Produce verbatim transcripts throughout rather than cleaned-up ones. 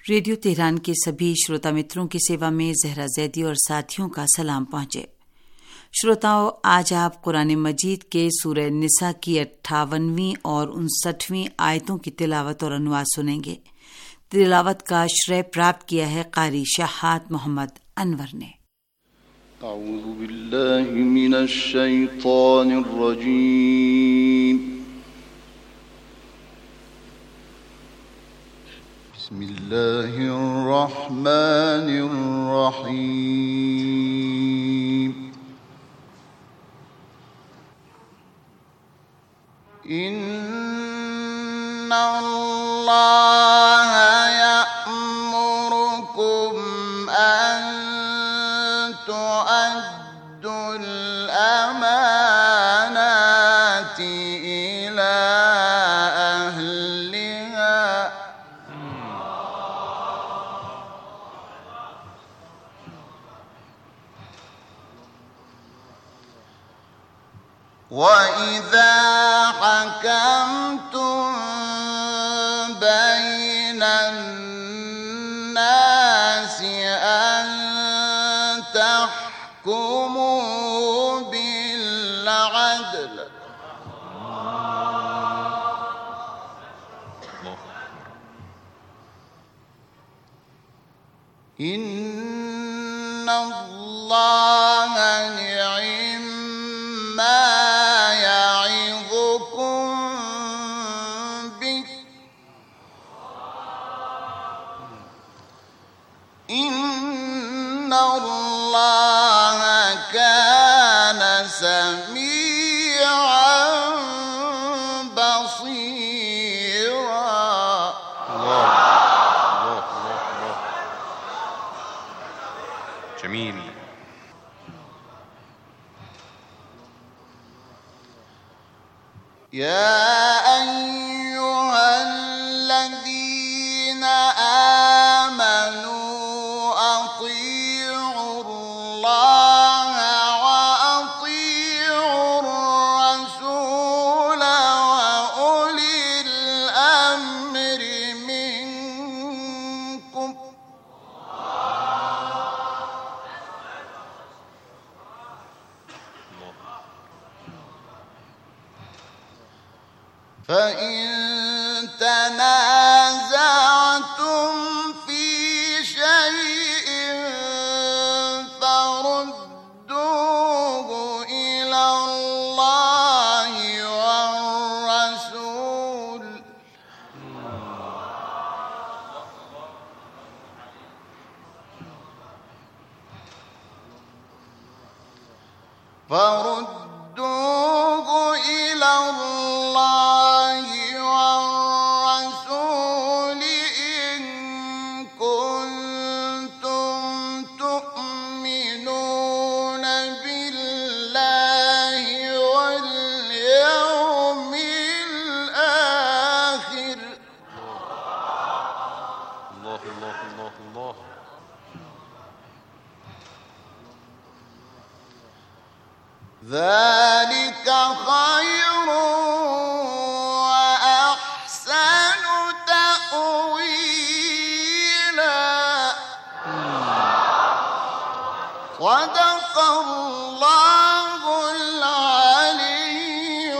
Radio Tehran के सभी श्रोता मित्रों की सेवा में जहरा जैदी और साथियों का सलाम पहुंचे। श्रोताओं, आज आप कुरान मजीद के सूरह निसा की अट्ठावनवीं और उनसठवीं आयतों की तिलावत और अनुवाद सुनेंगे। तिलावत का श्रेय प्राप्त किया है कारी शाहात मोहम्मद अनवर ने। अऊज़ु बिल्लाहि मिनश शैतानिर रजीम। बिस्मिल्लाहिर रहमानिर रहीम। इन्नल्लाह यअमुरुकुम अन तुअद्दुल अमानाति इला अहलिहा وَإِذَا حَكَمْتُمْ بَيْنَ النَّاسِ أَن تَحْكُمُوا بِالْعَدْلِ إِنَّ اللَّهَ نِعِمَّا إن الله كان سميعا بصيرا. الله الله الله جميل. يا أيها الذين آمنوا فإن تنازعتم في شيء فردوه إلى الله والرسول فردوه إلى الله والرسول إن كنتم تؤمنون بالله واليوم الآخر. الله الله الله الله. ذلك خير وأحسن تأويلا. صدق الله العلي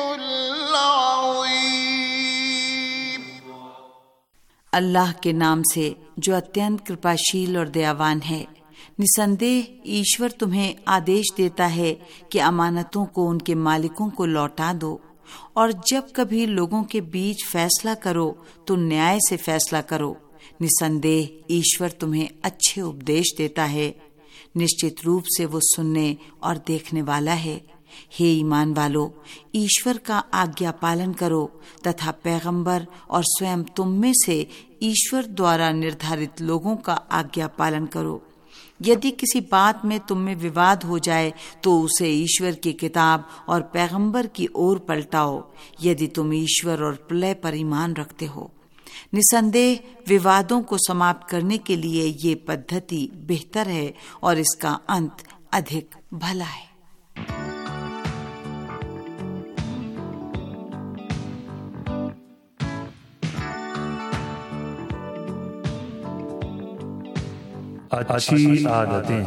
العظيم. अल्लाह के नाम से जो अत्यंत कृपाशील और दयावान है। निसंदेह ईश्वर तुम्हें आदेश देता है कि अमानतों को उनके मालिकों को लौटा दो, और जब कभी लोगों के बीच फैसला करो तो न्याय से फैसला करो। निसंदेह ईश्वर तुम्हें अच्छे उपदेश देता है। निश्चित रूप से वो सुनने और देखने वाला है। हे ईमान वालो, ईश्वर का आज्ञा पालन करो तथा पैगंबर और स्वयं तुम में से ईश्वर द्वारा निर्धारित लोगों का आज्ञा पालन करो। यदि किसी बात में तुम में विवाद हो जाए तो उसे ईश्वर की किताब और पैगंबर की ओर पलटाओ, यदि तुम ईश्वर और प्रलय पर ईमान रखते हो। निसंदेह विवादों को समाप्त करने के लिए ये पद्धति बेहतर है और इसका अंत अधिक भला है। अच्छी आदतें।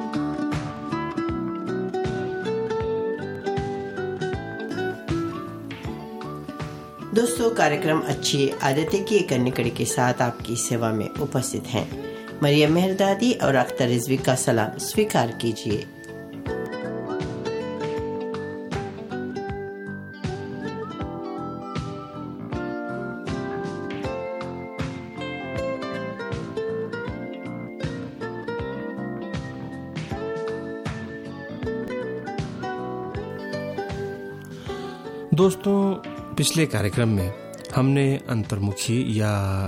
दोस्तों, कार्यक्रम अच्छी आदतें की एक अन्य कड़ी के साथ आपकी सेवा में उपस्थित हैं। मरियम मेहरदादी और अख्तर रिजवी का सलाम स्वीकार कीजिए। दोस्तों, पिछले कार्यक्रम में हमने अंतर्मुखी या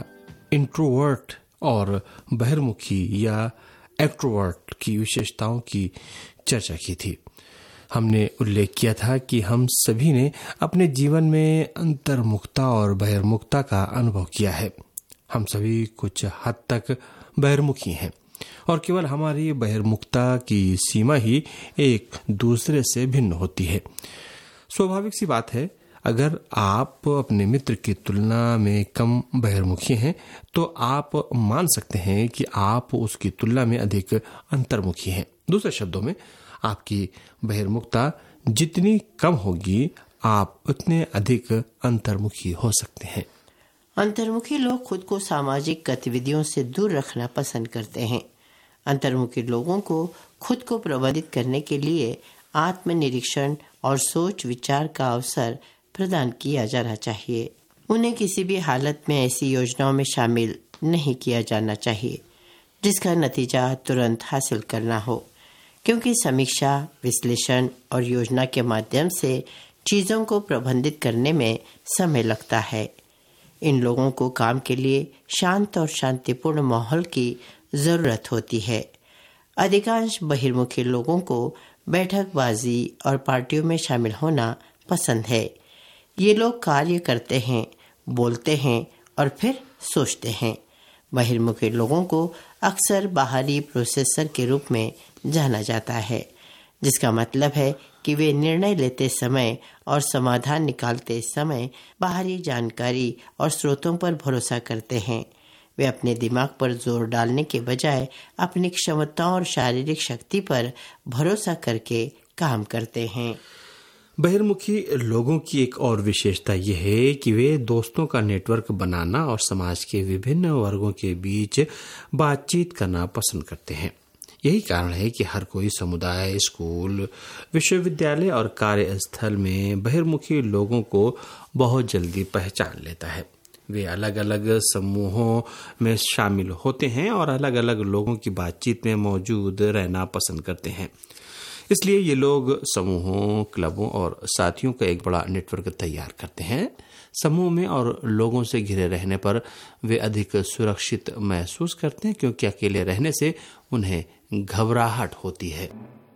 इंट्रोवर्ट और बहिर्मुखी या एक्ट्रोवर्ट की विशेषताओं की चर्चा की थी। हमने उल्लेख किया था कि हम सभी ने अपने जीवन में अंतर्मुखता और बहिर्मुखता का अनुभव किया है। हम सभी कुछ हद तक बहिर्मुखी हैं और केवल हमारी बहिर्मुखता की सीमा ही एक दूसरे से भिन्न होती है। स्वाभाविक सी बात है, अगर आप अपने मित्र की तुलना में कम बहिर्मुखी हैं तो आप मान सकते हैं कि आप उसकी तुलना में अधिक अंतर्मुखी हैं। दूसरे शब्दों में, आपकी बहिर्मुखता जितनी कम होगी, आप उतने अधिक अंतर्मुखी हो सकते हैं। अंतर्मुखी लोग खुद को सामाजिक गतिविधियों से दूर रखना पसंद करते हैं। अंतर्मुखी लोगों को खुद को प्रबंधित करने के लिए आत्मनिरीक्षण और सोच विचार का अवसर प्रदान किया जाना चाहिए। उन्हें किसी भी हालत में ऐसी योजनाओं में शामिल नहीं किया जाना चाहिए जिसका नतीजा तुरंत हासिल करना हो, क्योंकि समीक्षा, विश्लेषण और योजना के माध्यम से चीज़ों को प्रबंधित करने में समय लगता है। इन लोगों को काम के लिए शांत और शांतिपूर्ण माहौल की ज़रूरत होती है। अधिकांश बहिर्मुखी लोगों को बैठकबाजी और पार्टियों में शामिल होना पसंद है। ये लोग कार्य करते हैं, बोलते हैं और फिर सोचते हैं। बहिर्मुखी लोगों को अक्सर बाहरी प्रोसेसर के रूप में जाना जाता है, जिसका मतलब है कि वे निर्णय लेते समय और समाधान निकालते समय बाहरी जानकारी और स्रोतों पर भरोसा करते हैं। वे अपने दिमाग पर जोर डालने के बजाय अपनी क्षमताओं और शारीरिक शक्ति पर भरोसा करके काम करते हैं। बहिर्मुखी लोगों की एक और विशेषता यह है कि वे दोस्तों का नेटवर्क बनाना और समाज के विभिन्न वर्गों के बीच बातचीत करना पसंद करते हैं। यही कारण है कि हर कोई समुदाय, स्कूल, विश्वविद्यालय और कार्यस्थल में बहिर्मुखी लोगों को बहुत जल्दी पहचान लेता है। वे अलग अलग समूहों में शामिल होते हैं और अलग अलग लोगों की बातचीत में मौजूद रहना पसंद करते हैं। इसलिए ये लोग समूहों, क्लबों और साथियों का एक बड़ा नेटवर्क तैयार करते हैं। समूह में और लोगों से घिरे रहने पर वे अधिक सुरक्षित महसूस करते हैं, क्योंकि अकेले रहने से उन्हें घबराहट होती है।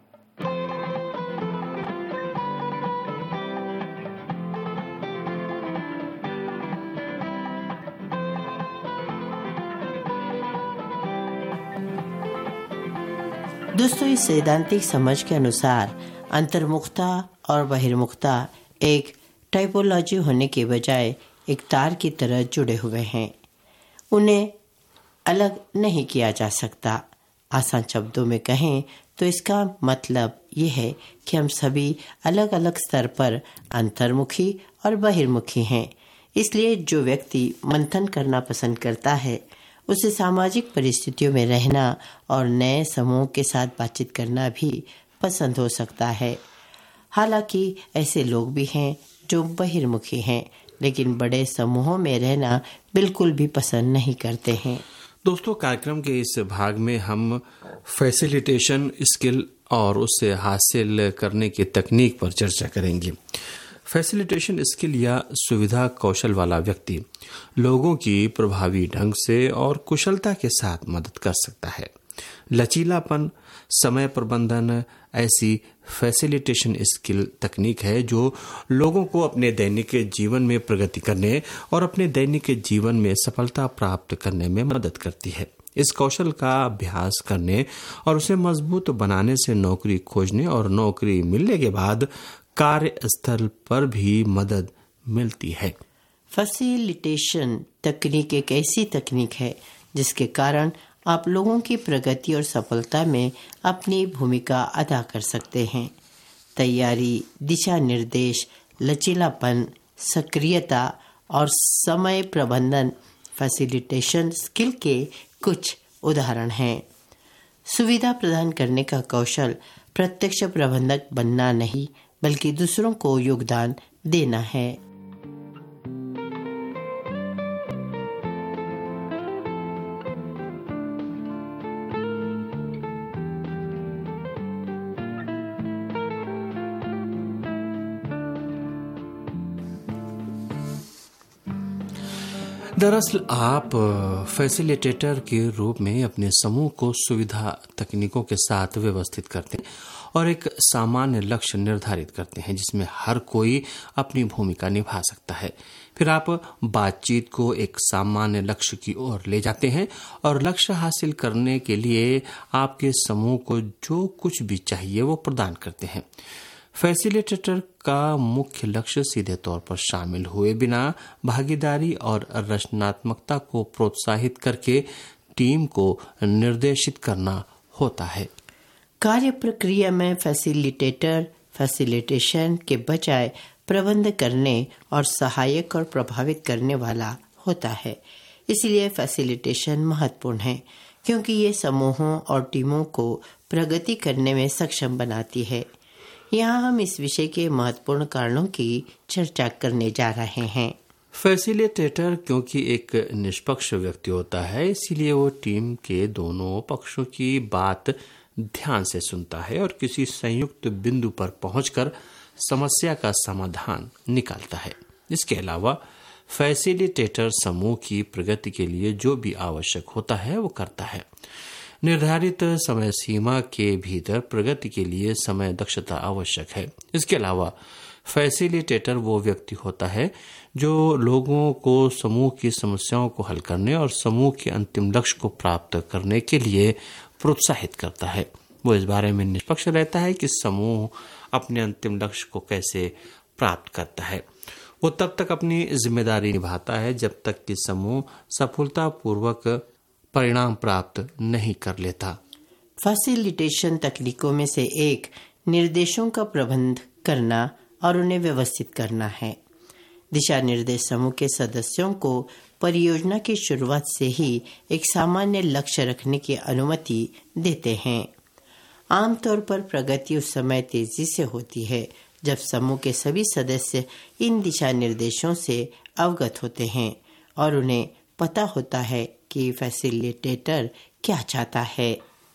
दोस्तों, इस सैद्धांतिक समझ के अनुसार अंतर्मुखता और बहिर्मुखता एक टाइपोलॉजी होने के बजाय एक तार की तरह जुड़े हुए हैं। उन्हें अलग नहीं किया जा सकता। आसान शब्दों में कहें तो इसका मतलब ये है कि हम सभी अलग अलग स्तर पर अंतर्मुखी और बहिर्मुखी हैं। इसलिए जो व्यक्ति मंथन करना पसंद करता है, उसे सामाजिक परिस्थितियों में रहना और नए समूह के साथ बातचीत करना भी पसंद हो सकता है। हालांकि ऐसे लोग भी हैं जो बहिर्मुखी हैं, लेकिन बड़े समूहों में रहना बिल्कुल भी पसंद नहीं करते हैं। दोस्तों, कार्यक्रम के इस भाग में हम फैसिलिटेशन स्किल और उससे हासिल करने की तकनीक पर चर्चा करेंगे। फैसिलिटेशन स्किल या सुविधा कौशल वाला व्यक्ति लोगों की प्रभावी ढंग से और कुशलता के साथ मदद कर सकता है। लचीलापन, समय प्रबंधन ऐसी फैसिलिटेशन स्किल तकनीक है जो लोगों को अपने दैनिक जीवन में प्रगति करने और अपने दैनिक जीवन में सफलता प्राप्त करने में मदद करती है। इस कौशल का अभ्यास करने और उसे मजबूत बनाने से नौकरी खोजने और नौकरी मिलने के बाद कार्यस्थल पर भी मदद मिलती है। फैसिलिटेशन तकनीक एक ऐसी तकनीक है जिसके कारण आप लोगों की प्रगति और सफलता में अपनी भूमिका अदा कर सकते हैं। तैयारी, दिशा निर्देश, लचीलापन, सक्रियता और समय प्रबंधन फैसिलिटेशन स्किल के कुछ उदाहरण हैं। सुविधा प्रदान करने का कौशल प्रत्यक्ष प्रबंधक बनना नहीं, बल्कि दूसरों को योगदान देना है। दरअसल आप फैसिलिटेटर के रूप में अपने समूह को सुविधा तकनीकों के साथ व्यवस्थित करते हैं और एक सामान्य लक्ष्य निर्धारित करते हैं जिसमें हर कोई अपनी भूमिका निभा सकता है। फिर आप बातचीत को एक सामान्य लक्ष्य की ओर ले जाते हैं और लक्ष्य हासिल करने के लिए आपके समूह को जो कुछ भी चाहिए वो प्रदान करते हैं। फैसिलिटेटर का मुख्य लक्ष्य सीधे तौर पर शामिल हुए बिना भागीदारी और रचनात्मकता को प्रोत्साहित करके टीम को निर्देशित करना होता है। कार्य प्रक्रिया में फैसिलिटेटर फैसिलिटेशन के बजाय प्रबंध करने और सहायक और प्रभावित करने वाला होता है। इसलिए फैसिलिटेशन महत्वपूर्ण है क्योंकि ये समूहों और टीमों को प्रगति करने में सक्षम बनाती है। यहाँ हम इस विषय के महत्वपूर्ण कारणों की चर्चा करने जा रहे हैं। फैसिलिटेटर क्योंकि एक निष्पक्ष व्यक्ति होता है, इसीलिए वो टीम के दोनों पक्षों की बात ध्यान से सुनता है और किसी संयुक्त बिंदु पर पहुंचकर समस्या का समाधान निकालता है। इसके अलावा फैसिलिटेटर समूह की प्रगति के लिए जो भी आवश्यक होता है वो करता है। निर्धारित समय सीमा के भीतर प्रगति के लिए समय दक्षता आवश्यक है। इसके अलावा फैसिलिटेटर वो व्यक्ति होता है जो लोगों को समूह की समस्याओं को हल करने और समूह के अंतिम लक्ष्य को प्राप्त करने के लिए प्रोत्साहित करता है। वो इस बारे में निष्पक्ष रहता है कि समूह अपने अंतिम लक्ष्य को कैसे प्राप्त करता है। वो तब तक अपनी जिम्मेदारी निभाता है जब तक कि समूह सफलतापूर्वक परिणाम प्राप्त नहीं कर लेता। फैसिलिटेशन तकनीकों में से एक निर्देशों का प्रबंध करना और उन्हें व्यवस्थित करना है। दिशा निर्देश समूह के सदस्यों को परियोजना की शुरुआत से ही एक सामान्य लक्ष्य रखने की अनुमति देते हैं। आमतौर पर प्रगति उस समय तेजी से होती है जब समूह के सभी सदस्य इन दिशा निर्देशों से अवगत होते हैं और उन्हें पता होता है कि फैसिलिटेटर क्या चाहता है।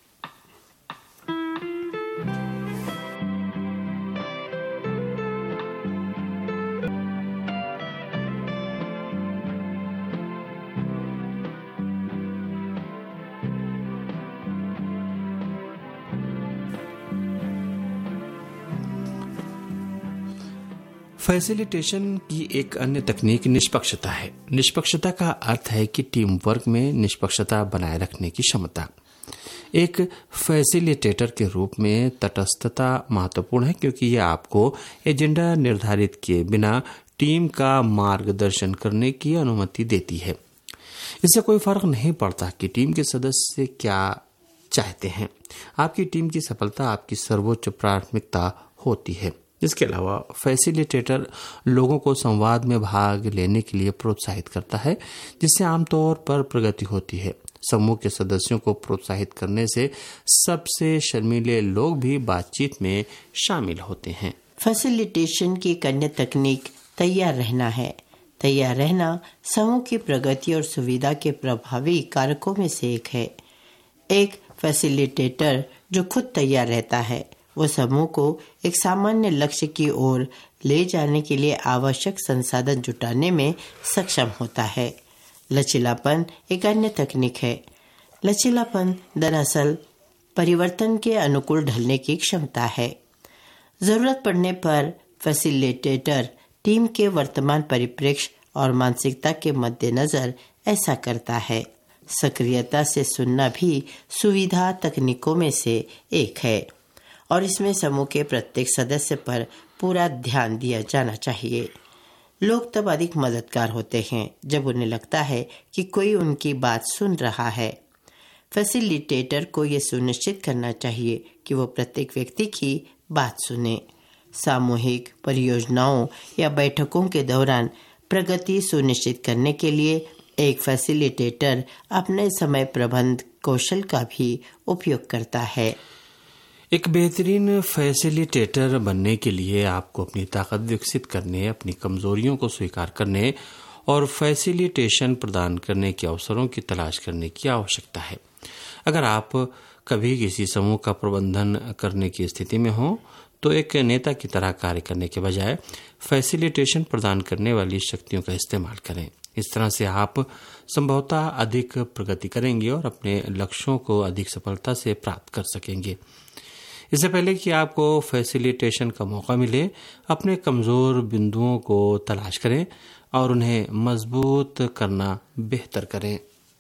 फैसिलिटेशन की एक अन्य तकनीक निष्पक्षता है। निष्पक्षता का अर्थ है कि टीम वर्क में निष्पक्षता बनाए रखने की क्षमता। एक फैसिलिटेटर के रूप में तटस्थता महत्वपूर्ण है क्योंकि यह आपको एजेंडा निर्धारित किए बिना टीम का मार्गदर्शन करने की अनुमति देती है। इससे कोई फर्क नहीं पड़ता कि टीम के सदस्य क्या चाहते हैं। आपकी टीम की सफलता आपकी सर्वोच्च प्राथमिकता होती है। इसके अलावा फैसिलिटेटर लोगों को संवाद में भाग लेने के लिए प्रोत्साहित करता है जिससे आमतौर पर प्रगति होती है। समूह के सदस्यों को प्रोत्साहित करने से सबसे शर्मीले लोग भी बातचीत में शामिल होते हैं। फैसिलिटेशन की एक अन्य तकनीक तैयार रहना है। तैयार रहना समूह की प्रगति और सुविधा के प्रभावी कारकों में से एक है। एक फैसिलिटेटर जो खुद तैयार रहता है वो समूह को एक सामान्य लक्ष्य की ओर ले जाने के लिए आवश्यक संसाधन जुटाने में सक्षम होता है। लचीलापन एक अन्य तकनीक है। लचीलापन दरअसल परिवर्तन के अनुकूल ढलने की क्षमता है। जरूरत पड़ने पर फैसिलिटेटर टीम के वर्तमान परिप्रेक्ष्य और मानसिकता के मद्देनजर ऐसा करता है। सक्रियता से सुनना भी सुविधा तकनीकों में से एक है और इसमें समूह के प्रत्येक सदस्य पर पूरा ध्यान दिया जाना चाहिए। लोग तब अधिक मददगार होते हैं जब उन्हें लगता है कि कोई उनकी बात सुन रहा है। फैसिलिटेटर को ये सुनिश्चित करना चाहिए कि वो प्रत्येक व्यक्ति की बात सुने। सामूहिक परियोजनाओं या बैठकों के दौरान प्रगति सुनिश्चित करने के लिए एक फैसिलिटेटर अपने समय प्रबंध कौशल का भी उपयोग करता है। एक बेहतरीन फैसिलिटेटर बनने के लिए आपको अपनी ताकत विकसित करने, अपनी कमजोरियों को स्वीकार करने और फैसिलिटेशन प्रदान करने के अवसरों की तलाश करने की आवश्यकता है। अगर आप कभी किसी समूह का प्रबंधन करने की स्थिति में हो तो एक नेता की तरह कार्य करने के बजाय फैसिलिटेशन प्रदान करने वाली शक्तियों का इस्तेमाल करें। इस तरह से आप संभवतः अधिक प्रगति करेंगे और अपने लक्ष्यों को अधिक सफलता से प्राप्त कर सकेंगे। इससे पहले कि आपको फैसिलिटेशन का मौका मिले, अपने कमजोर बिंदुओं को तलाश करें और उन्हें मजबूत करना बेहतर करें।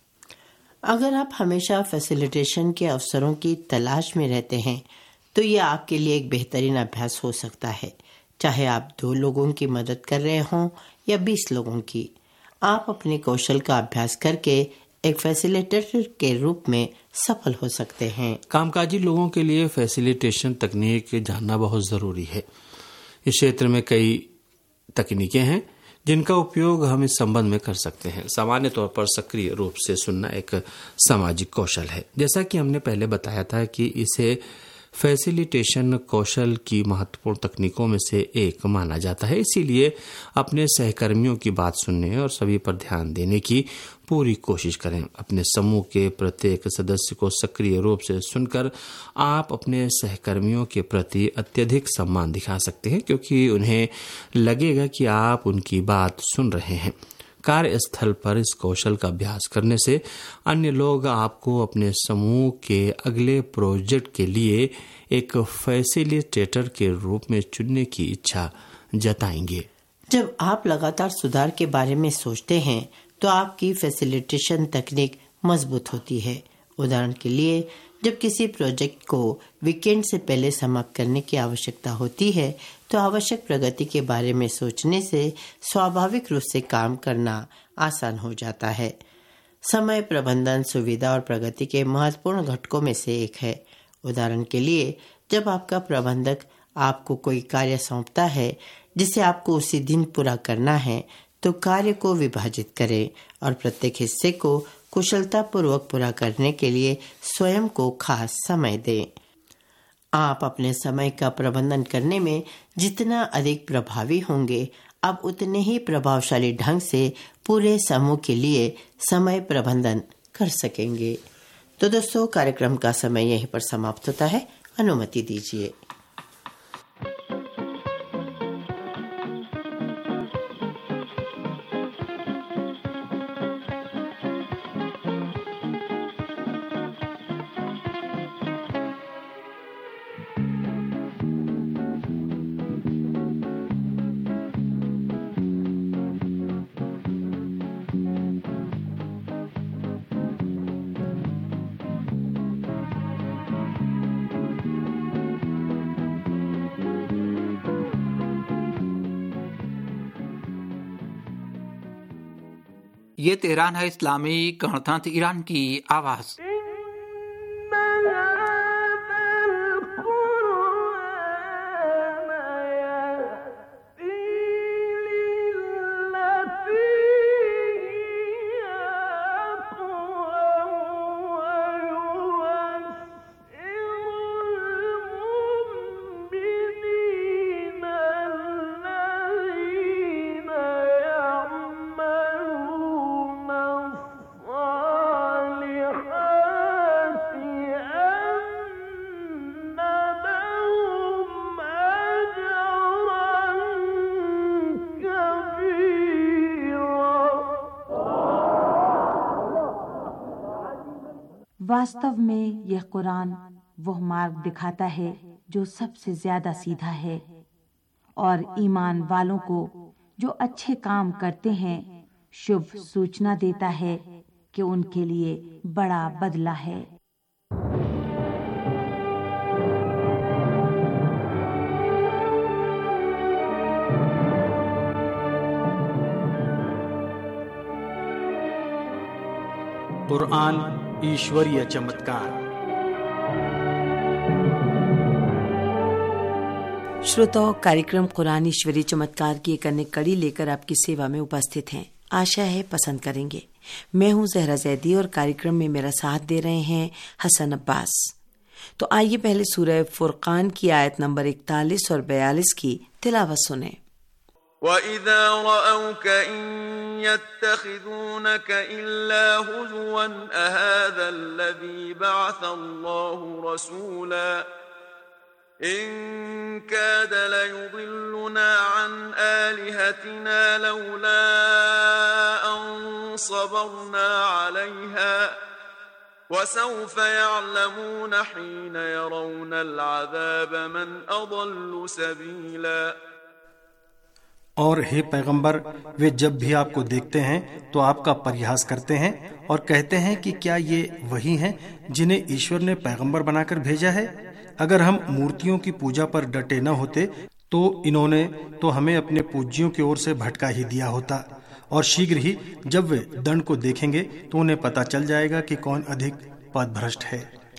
अगर आप हमेशा फैसिलिटेशन के अवसरों की तलाश में रहते हैं तो ये आपके लिए एक बेहतरीन अभ्यास हो सकता है। चाहे आप दो लोगों की मदद कर रहे हों या बीस लोगों की, आप अपने कौशल का अभ्यास करके एक फैसिलिटेटर के रूप में सफल हो सकते हैं। कामकाजी लोगों के लिए फैसिलिटेशन तकनीक जानना बहुत जरूरी है। इस क्षेत्र में कई तकनीकें हैं जिनका उपयोग हम इस संबंध में कर सकते हैं। सामान्य तौर पर सक्रिय रूप से सुनना एक सामाजिक कौशल है। जैसा कि हमने पहले बताया था कि इसे फैसिलिटेशन कौशल की महत्वपूर्ण तकनीकों में से एक माना जाता है। इसीलिए अपने सहकर्मियों की बात सुनने और सभी पर ध्यान देने की पूरी कोशिश करें। अपने समूह के प्रत्येक सदस्य को सक्रिय रूप से सुनकर आप अपने सहकर्मियों के प्रति अत्यधिक सम्मान दिखा सकते हैं, क्योंकि उन्हें लगेगा कि आप उनकी बात सुन रहे हैं। कार्यस्थल पर इस कौशल का अभ्यास करने से अन्य लोग आपको अपने समूह के अगले प्रोजेक्ट के लिए एक फैसिलिटेटर के रूप में चुनने की इच्छा जताएंगे। जब आप लगातार सुधार के बारे में सोचते हैं तो आपकी फैसिलिटेशन तकनीक मजबूत होती है। उदाहरण के लिए, जब किसी प्रोजेक्ट को वीकेंड से पहले समाप्त करने की आवश्यकता होती है तो आवश्यक प्रगति के बारे में सोचने से स्वाभाविक रूप से काम करना आसान हो जाता है। समय प्रबंधन सुविधा और प्रगति के महत्वपूर्ण घटकों में से एक है। उदाहरण के लिए, जब आपका प्रबंधक आपको कोई कार्य सौंपता है जिसे आपको उसी दिन पूरा करना है, तो कार्य को विभाजित करें और प्रत्येक हिस्से को कुशलतापूर्वक पूरा करने के लिए स्वयं को खास समय दें। आप अपने समय का प्रबंधन करने में जितना अधिक प्रभावी होंगे, आप उतने ही प्रभावशाली ढंग से पूरे समूह के लिए समय प्रबंधन कर सकेंगे। तो दोस्तों, कार्यक्रम का समय यहीं पर समाप्त होता है। अनुमति दीजिए। ये तेहरान है इस्लामी गणतंत्र ईरान की आवाज़। वास्तव में यह कुरान वह मार्ग दिखाता है जो सबसे ज्यादा सीधा है, और ईमान वालों को जो अच्छे काम करते हैं शुभ सूचना देता है कि उनके लिए बड़ा बदला है। कुरान ईश्वरीय चमत्कार। श्रोताओं, कार्यक्रम कुरान ईश्वरीय चमत्कार की एक अन्य कड़ी लेकर आपकी सेवा में उपस्थित हैं। आशा है पसंद करेंगे। मैं हूं जहरा जैदी और कार्यक्रम में मेरा साथ दे रहे हैं हसन अब्बास। तो आइए पहले सूरह फुरकान की आयत नंबर इकतालीस और बयालीस की तिलावत सुने। وَإِذَا رَأَوْكَ إِن يَتَّخِذُونَكَ إِلَّا هُزُوًا أَهَذَا الَّذِي بَعَثَ اللَّهُ رَسُولًا إِن كَادَ لَيُضِلُّنَا عَنْ آلِهَتِنَا لَوْلَا أَن صَبَرْنَا عَلَيْهَا وَسَوْفَ يَعْلَمُونَ حِينَ يَرَوْنَ الْعَذَابَ مَنْ أَضَلُّ سَبِيلًا। और हे पैगंबर, वे जब भी आपको देखते हैं तो आपका परिहास करते हैं और कहते हैं कि क्या ये वही हैं जिन्हें ईश्वर ने पैगंबर बनाकर भेजा है। अगर हम मूर्तियों की पूजा पर डटे न होते तो इन्होंने तो हमें अपने पूज्यों की ओर से भटका ही दिया होता, और शीघ्र ही जब वे दंड को देखेंगे तो उन्हें पता चल जाएगा कि कौन अधिक पथभ्रष्ट है।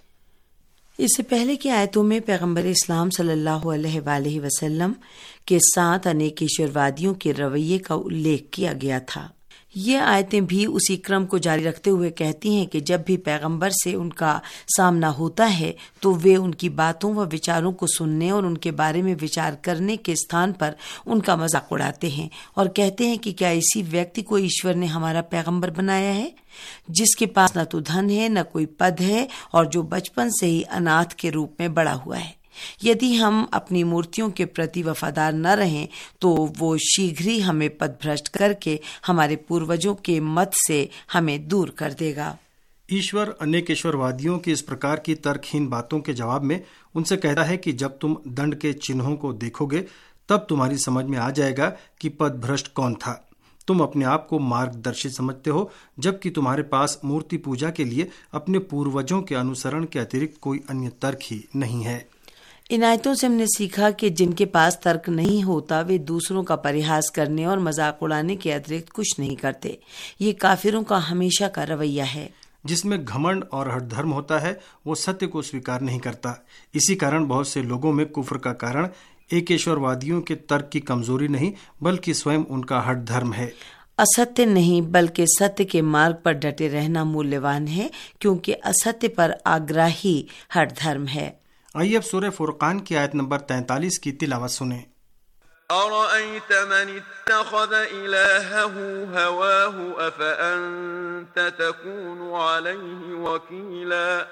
इससे पहले की आयतों में पैगंबर इस्लाम सल्लल्लाहु अलैहि वसल्लम के साथ अनेक ईश्वरवादियों के रवैये का उल्लेख किया गया था। ये आयतें भी उसी क्रम को जारी रखते हुए कहती हैं कि जब भी पैगंबर से उनका सामना होता है तो वे उनकी बातों व विचारों को सुनने और उनके बारे में विचार करने के स्थान पर उनका मजाक उड़ाते हैं और कहते हैं कि क्या इसी व्यक्ति को ईश्वर ने हमारा पैगंबर बनाया है, जिसके पास न तो धन है न कोई पद है और जो बचपन से ही अनाथ के रूप में बड़ा हुआ है। यदि हम अपनी मूर्तियों के प्रति वफादार न रहें तो वो शीघ्र ही हमें पथभ्रष्ट करके हमारे पूर्वजों के मत से हमें दूर कर देगा। ईश्वर अनेक ईश्वरवादियों की इस प्रकार की तर्कहीन बातों के जवाब में उनसे कहता है कि जब तुम दंड के चिन्हों को देखोगे तब तुम्हारी समझ में आ जाएगा कि पथभ्रष्ट कौन था। तुम अपने आप को मार्गदर्शी समझते हो, जबकि तुम्हारे पास मूर्ति पूजा के लिए अपने पूर्वजों के अनुसरण के अतिरिक्त कोई अन्य तर्क ही नहीं है। इन आयतों से हमने सीखा कि जिनके पास तर्क नहीं होता वे दूसरों का परिहास करने और मजाक उड़ाने के अतिरिक्त कुछ नहीं करते। ये काफिरों का हमेशा का रवैया है। जिसमें घमंड और हठधर्म होता है वो सत्य को स्वीकार नहीं करता। इसी कारण बहुत से लोगों में कुफ्र का कारण एकेश्वरवादियों के तर्क की कमजोरी नहीं बल्कि स्वयं उनका हठधर्म है। असत्य नहीं बल्कि सत्य के मार्ग पर डटे रहना मूल्यवान है, क्योंकि असत्य पर आग्राही हठधर्म है। आइए अब सूरह फुरकान की आयत नंबर तैंतालीस की तिलावत सुने। أَرَأَيْتَ مَنِ اتَّخَذَ إِلَٰهَهُ هَوَاهُ أَفَأَنتَ تَكُونُ عَلَيْهِ وَكِيلًا।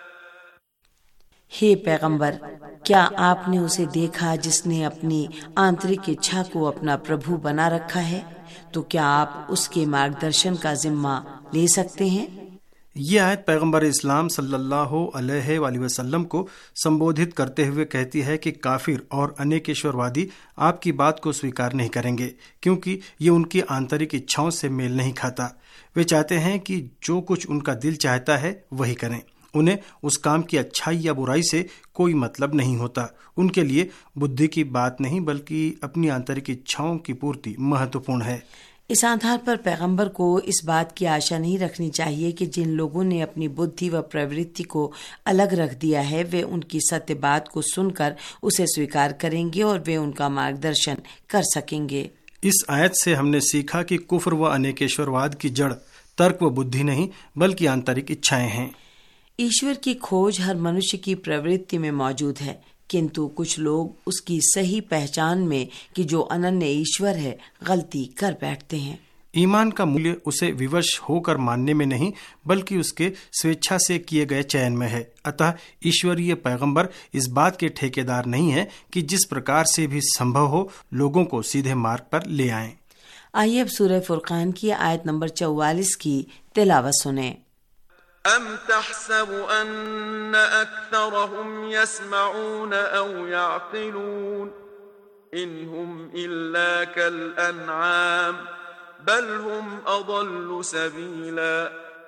हे पैगंबर, क्या आपने उसे देखा जिसने अपनी आंतरिक इच्छा को अपना प्रभु बना रखा है? तो क्या आप उसके मार्गदर्शन का जिम्मा ले सकते हैं? ये आयत पैगंबर इस्लाम सल्लल्लाहु अलैहि वसल्लम को संबोधित करते हुए कहती है कि काफिर और अनेक ईश्वरवादी आपकी बात को स्वीकार नहीं करेंगे, क्योंकि ये उनकी आंतरिक इच्छाओं से मेल नहीं खाता। वे चाहते हैं कि जो कुछ उनका दिल चाहता है वही करें। उन्हें उस काम की अच्छाई या बुराई से कोई मतलब नहीं होता। उनके लिए बुद्धि की बात नहीं बल्कि अपनी आंतरिक इच्छाओं की पूर्ति महत्वपूर्ण है। इस आधार पर पैगंबर को इस बात की आशा नहीं रखनी चाहिए कि जिन लोगों ने अपनी बुद्धि व प्रवृत्ति को अलग रख दिया है वे उनकी सत्य बात को सुनकर उसे स्वीकार करेंगे और वे उनका मार्गदर्शन कर सकेंगे। इस आयत से हमने सीखा कि कुफ्र व अनेकेश्वरवाद की जड़ तर्क व बुद्धि नहीं बल्कि आंतरिक इच्छाएं हैं। ईश्वर की खोज हर मनुष्य की प्रवृत्ति में मौजूद है, किंतु कुछ लोग उसकी सही पहचान में कि जो अनन्य ईश्वर है गलती कर बैठते हैं। ईमान का मूल्य उसे विवश होकर मानने में नहीं बल्कि उसके स्वेच्छा से किए गए चयन में है। अतः ईश्वरीय पैगंबर इस बात के ठेकेदार नहीं है कि जिस प्रकार से भी संभव हो लोगों को सीधे मार्ग पर ले आएं। आइए अब सूरह फुरकान की आयत नंबर चौवालीस की तिलावत सुने। أَمْ تَحْسَبُ أَنَّ أَكْثَرَهُمْ يَسْمَعُونَ أَوْ يَعْقِلُونَ إِنْ هُمْ إِلَّا كَالْأَنْعَامِ بَلْ هُمْ أَضَلُّ سَبِيلًا।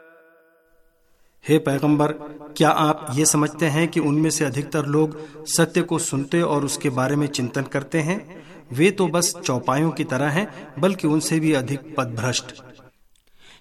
हे पैगंबर, क्या आप ये समझते हैं कि उनमें से अधिकतर लोग सत्य को सुनते और उसके बारे में चिंतन करते हैं? वे तो बस चौपायों की तरह हैं, बल्कि उनसे भी अधिक पथभ्रष्ट।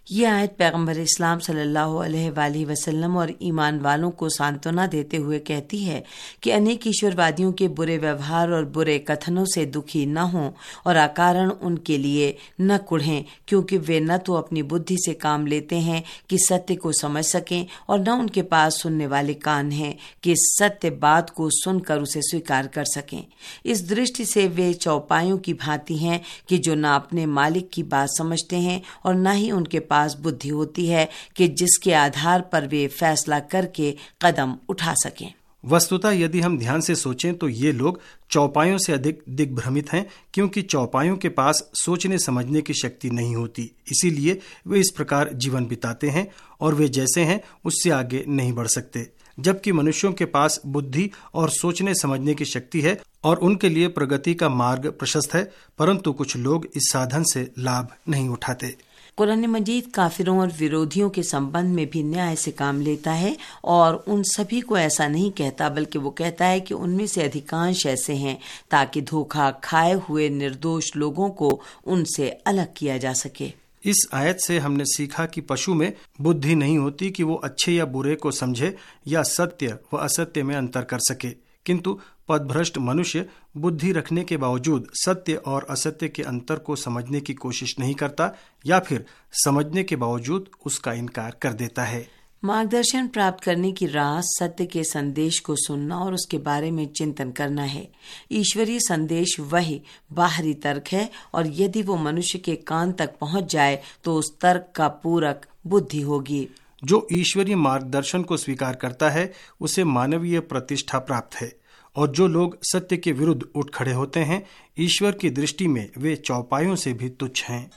ये आयत पैगम्बर इस्लाम सल्लल्लाहु अलैहि वसल्लम और ईमान वालों को सांत्वना देते हुए कहती है कि अनेक ईश्वरवादियों के बुरे व्यवहार और बुरे कथनों से दुखी न हों और अकारण उनके लिए न कुढ़ें, क्योंकि वे न तो अपनी बुद्धि से काम लेते हैं कि सत्य को समझ सकें और न उनके पास सुनने वाले कान हैं कि सत्य बात को सुनकर उसे स्वीकार कर सकें। इस दृष्टि से वे चौपायों की भांति हैं कि जो न अपने मालिक की बात समझते हैं और न ही उनके पास बुद्धि होती है कि जिसके आधार पर वे फैसला करके कदम उठा सकें। वस्तुतः यदि हम ध्यान से सोचें तो ये लोग चौपायों से अधिक दिग्भ्रमित हैं, क्योंकि चौपायों के पास सोचने समझने की शक्ति नहीं होती। इसीलिए वे इस प्रकार जीवन बिताते हैं और वे जैसे हैं उससे आगे नहीं बढ़ सकते, जबकि मनुष्यों के पास बुद्धि और सोचने समझने की शक्ति है और उनके लिए प्रगति का मार्ग प्रशस्त है, परंतु कुछ लोग इस साधन से लाभ नहीं उठाते। कुरान मजीद काफिरों और विरोधियों के संबंध में भी न्याय से काम लेता है और उन सभी को ऐसा नहीं कहता, बल्कि वो कहता है कि उनमें से अधिकांश ऐसे हैं ताकि धोखा खाए हुए निर्दोष लोगों को उनसे अलग किया जा सके। इस आयत से हमने सीखा कि पशु में बुद्धि नहीं होती कि वो अच्छे या बुरे को समझे या सत्य व असत्य में अंतर कर सके, किंतु पदभ्रष्ट मनुष्य बुद्धि रखने के बावजूद सत्य और असत्य के अंतर को समझने की कोशिश नहीं करता या फिर समझने के बावजूद उसका इनकार कर देता है। मार्गदर्शन प्राप्त करने की राह सत्य के संदेश को सुनना और उसके बारे में चिंतन करना है। ईश्वरीय संदेश वही बाहरी तर्क है और यदि वो मनुष्य के कान तक पहुंच जाए तो उस तर्क का पूरक बुद्धि होगी। जो ईश्वरीय मार्गदर्शन को स्वीकार करता है उसे मानवीय प्रतिष्ठा प्राप्त है, और जो लोग सत्य के विरुद्ध उठ खड़े होते हैं ईश्वर की दृष्टि में वे चौपायों से भी तुच्छ हैं।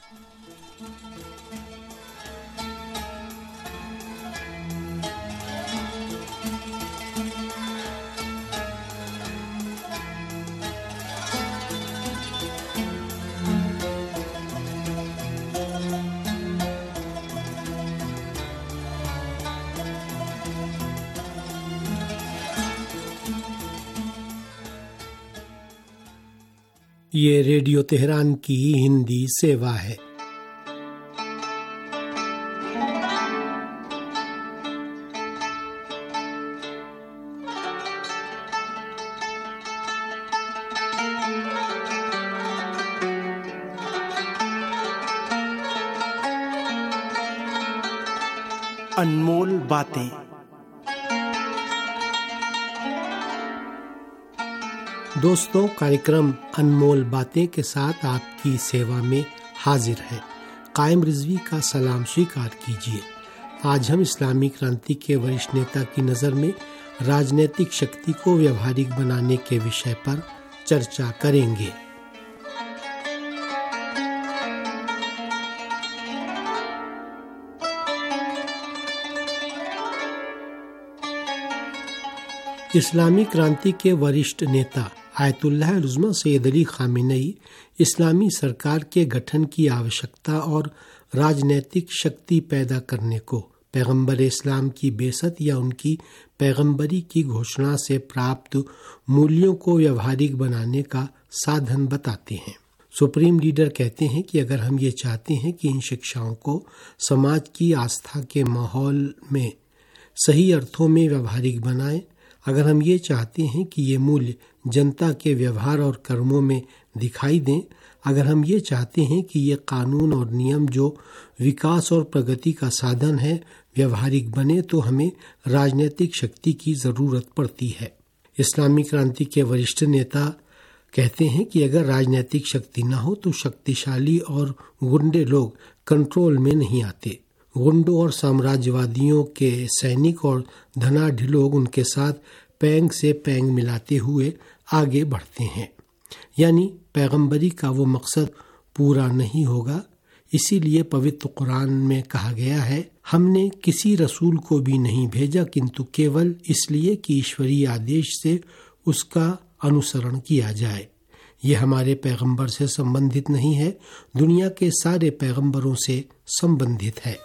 ये रेडियो तेहरान की हिंदी सेवा है। अनमोल बातें। दोस्तों, कार्यक्रम अनमोल बातें के साथ आपकी सेवा में हाजिर है। कायम रिजवी का सलाम स्वीकार कीजिए। आज हम इस्लामी क्रांति के वरिष्ठ नेता की नज़र में राजनीतिक शक्ति को व्यवहारिक बनाने के विषय पर चर्चा करेंगे। इस्लामी क्रांति के वरिष्ठ नेता Ayatollah Uzma Sayyid Ali Khamenei इस्लामी सरकार के गठन की आवश्यकता और राजनीतिक शक्ति पैदा करने को पैगंबर इस्लाम की बेसत या उनकी पैगंबरी की घोषणा से प्राप्त मूल्यों को व्यवहारिक बनाने का साधन बताते हैं। सुप्रीम लीडर कहते हैं कि अगर हम ये चाहते हैं कि इन शिक्षाओं को समाज की आस्था के माहौल में सही अर्थों में व्यवहारिक बनाएं, अगर हम ये चाहते हैं कि ये मूल्य जनता के व्यवहार और कर्मों में दिखाई दें, अगर हम ये चाहते हैं कि ये कानून और नियम जो विकास और प्रगति का साधन है व्यवहारिक बने, तो हमें राजनीतिक शक्ति की ज़रूरत पड़ती है। इस्लामी क्रांति के वरिष्ठ नेता कहते हैं कि अगर राजनीतिक शक्ति न हो तो शक्तिशाली और गुंडे लोग कंट्रोल में नहीं आते। गुंडों और साम्राज्यवादियों के सैनिक और धनाढ़ लोग उनके साथ पैंग से पैंग मिलाते हुए आगे बढ़ते हैं, यानी पैगंबरी का वो मकसद पूरा नहीं होगा। इसीलिए पवित्र कुरान में कहा गया है, हमने किसी रसूल को भी नहीं भेजा किंतु केवल इसलिए कि ईश्वरीय आदेश से उसका अनुसरण किया जाए। ये हमारे पैगंबर से संबंधित नहीं है, दुनिया के सारे पैगंबरों से संबंधित है।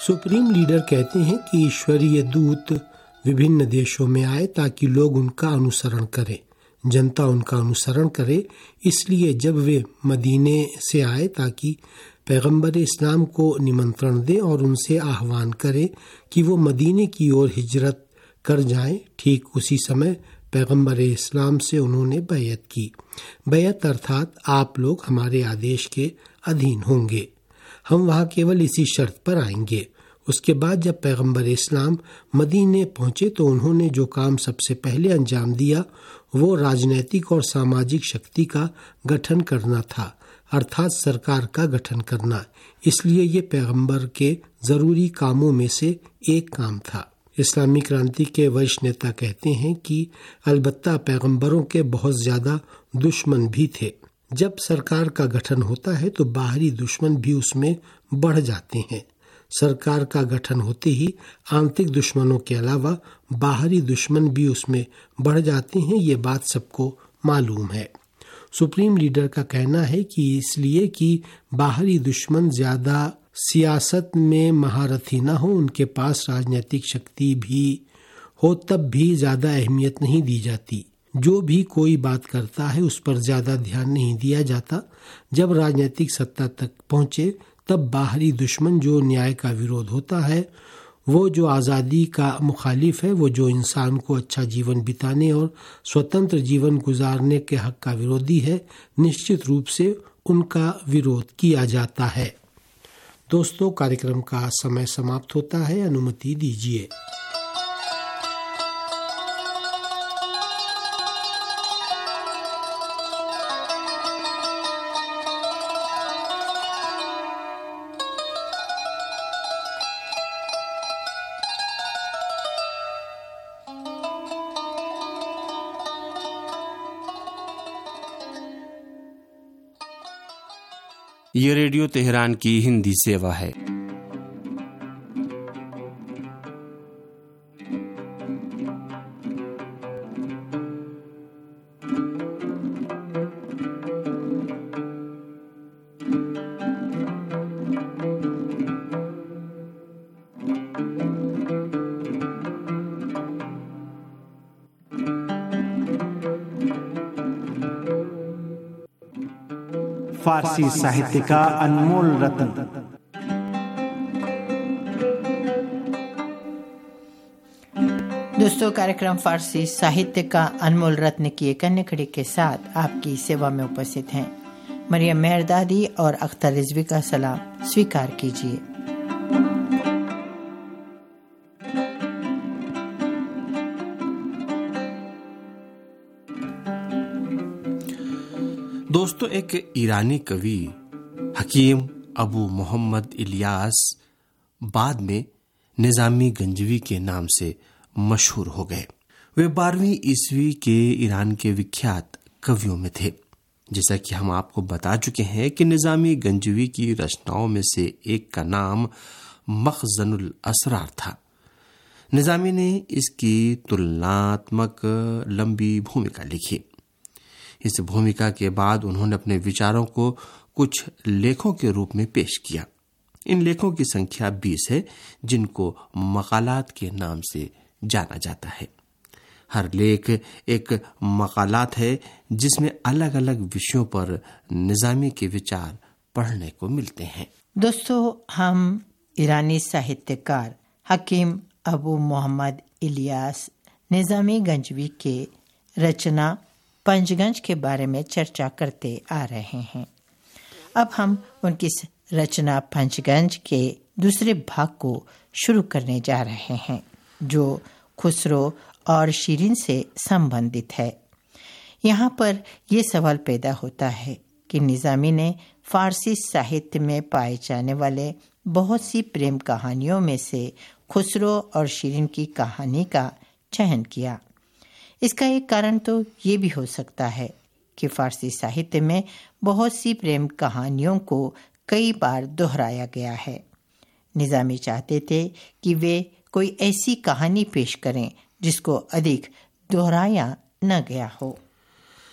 सुप्रीम लीडर कहते हैं कि ईश्वरीय दूत विभिन्न देशों में आए ताकि लोग उनका अनुसरण करें, जनता उनका अनुसरण करे। इसलिए जब वे मदीने से आए ताकि पैगंबर इस्लाम को निमंत्रण दें और उनसे आह्वान करें कि वो मदीने की ओर हिजरत कर जाएं, ठीक उसी समय पैगंबर इस्लाम से उन्होंने बैयत की। बैयत अर्थात आप लोग हमारे आदेश के अधीन होंगे, हम वहाँ केवल इसी शर्त पर आएंगे। उसके बाद जब पैगंबर इस्लाम मदीने पहुंचे तो उन्होंने जो काम सबसे पहले अंजाम दिया वो राजनैतिक और सामाजिक शक्ति का गठन करना था, अर्थात सरकार का गठन करना। इसलिए ये पैगंबर के जरूरी कामों में से एक काम था। इस्लामी क्रांति के वरिष्ठ नेता कहते हैं कि अलबत्ता पैगंबरों के बहुत ज्यादा दुश्मन भी थे। जब सरकार का गठन होता है तो बाहरी दुश्मन भी उसमें बढ़ जाते हैं। सरकार का गठन होते ही आंतरिक दुश्मनों के अलावा बाहरी दुश्मन भी उसमें बढ़ जाते हैं, ये बात सबको मालूम है। सुप्रीम लीडर का कहना है कि इसलिए कि बाहरी दुश्मन ज्यादा सियासत में महारथी न हो, उनके पास राजनीतिक शक्ति भी हो, तब भी ज्यादा अहमियत नहीं दी जाती। जो भी कोई बात करता है उस पर ज्यादा ध्यान नहीं दिया जाता। जब राजनीतिक सत्ता तक पहुंचे तब बाहरी दुश्मन जो न्याय का विरोध होता है, वो जो आज़ादी का मुखालिफ है, वो जो इंसान को अच्छा जीवन बिताने और स्वतंत्र जीवन गुजारने के हक का विरोधी है, निश्चित रूप से उनका विरोध किया जाता है। दोस्तों, कार्यक्रम का समय समाप्त होता है, अनुमति दीजिए। ये रेडियो तेहरान की हिंदी सेवा है। फारसी साहित्य का अनमोल रत्न। दोस्तों, कार्यक्रम फारसी साहित्य का अनमोल रत्न की एक अन्य कड़ी के साथ आपकी सेवा में उपस्थित हैं मरियम मेहरदादी और अख्तर रिजवी का सलाम स्वीकार कीजिए। दोस्तों, एक ईरानी कवि हकीम अबू मोहम्मद इलियास बाद में निजामी गंजवी के नाम से मशहूर हो गए। वे बारहवीं ईस्वी के ईरान के विख्यात कवियों में थे। जैसा कि हम आपको बता चुके हैं कि निजामी गंजवी की रचनाओं में से एक का नाम मखज़नुल असरार था। निजामी ने इसकी तुलनात्मक लंबी भूमिका लिखी। इस भूमिका के बाद उन्होंने अपने विचारों को कुछ लेखों के रूप में पेश किया। इन लेखों की संख्या बीस है, जिनको मकालात के नाम से जाना जाता है। हर लेख एक मकालात है जिसमें अलग अलग विषयों पर निजामी के विचार पढ़ने को मिलते हैं। दोस्तों, हम ईरानी साहित्यकार हकीम अबू मोहम्मद इलियास निजामी गंजवी के रचना पंचगंज के बारे में चर्चा करते आ रहे हैं। अब हम उनकी रचना पंचगंज के दूसरे भाग को शुरू करने जा रहे हैं, जो खुसरो और शीरीन से संबंधित है। यहाँ पर यह सवाल पैदा होता है कि निजामी ने फारसी साहित्य में पाए जाने वाले बहुत सी प्रेम कहानियों में से खुसरो और शीरीन की कहानी का चयन किया। इसका एक कारण तो ये भी हो सकता है कि फारसी साहित्य में बहुत सी प्रेम कहानियों को कई बार दोहराया गया है। निजामी चाहते थे कि वे कोई ऐसी कहानी पेश करें जिसको अधिक दोहराया न गया हो।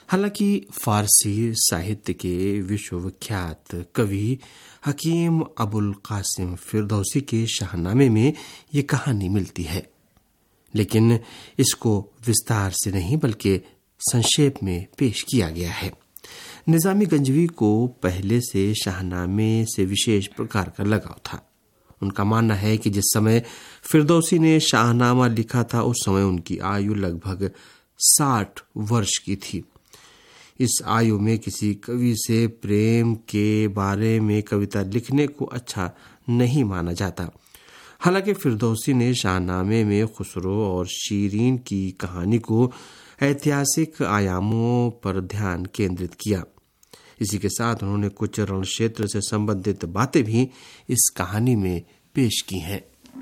हालांकि फारसी साहित्य के विश्वविख्यात कवि हकीम अबुल कासिम फिरदौसी के शाहनामे में ये कहानी मिलती है, लेकिन इसको विस्तार से नहीं बल्कि संक्षेप में पेश किया गया है। निजामी गंजवी को पहले से शाहनामे से विशेष प्रकार का लगाव था। उनका मानना है कि जिस समय फिरदौसी ने शाहनामा लिखा था उस समय उनकी आयु लगभग साठ वर्ष की थी। इस आयु में किसी कवि से प्रेम के बारे में कविता लिखने को अच्छा नहीं माना जाता। हालांकि फिरदौसी ने शाहनामे में खुसरो और शीरीन की कहानी को ऐतिहासिक आयामों पर ध्यान केंद्रित किया। इसी के साथ उन्होंने कुछ रण क्षेत्र से संबंधित बातें भी इस कहानी में पेश की हैं।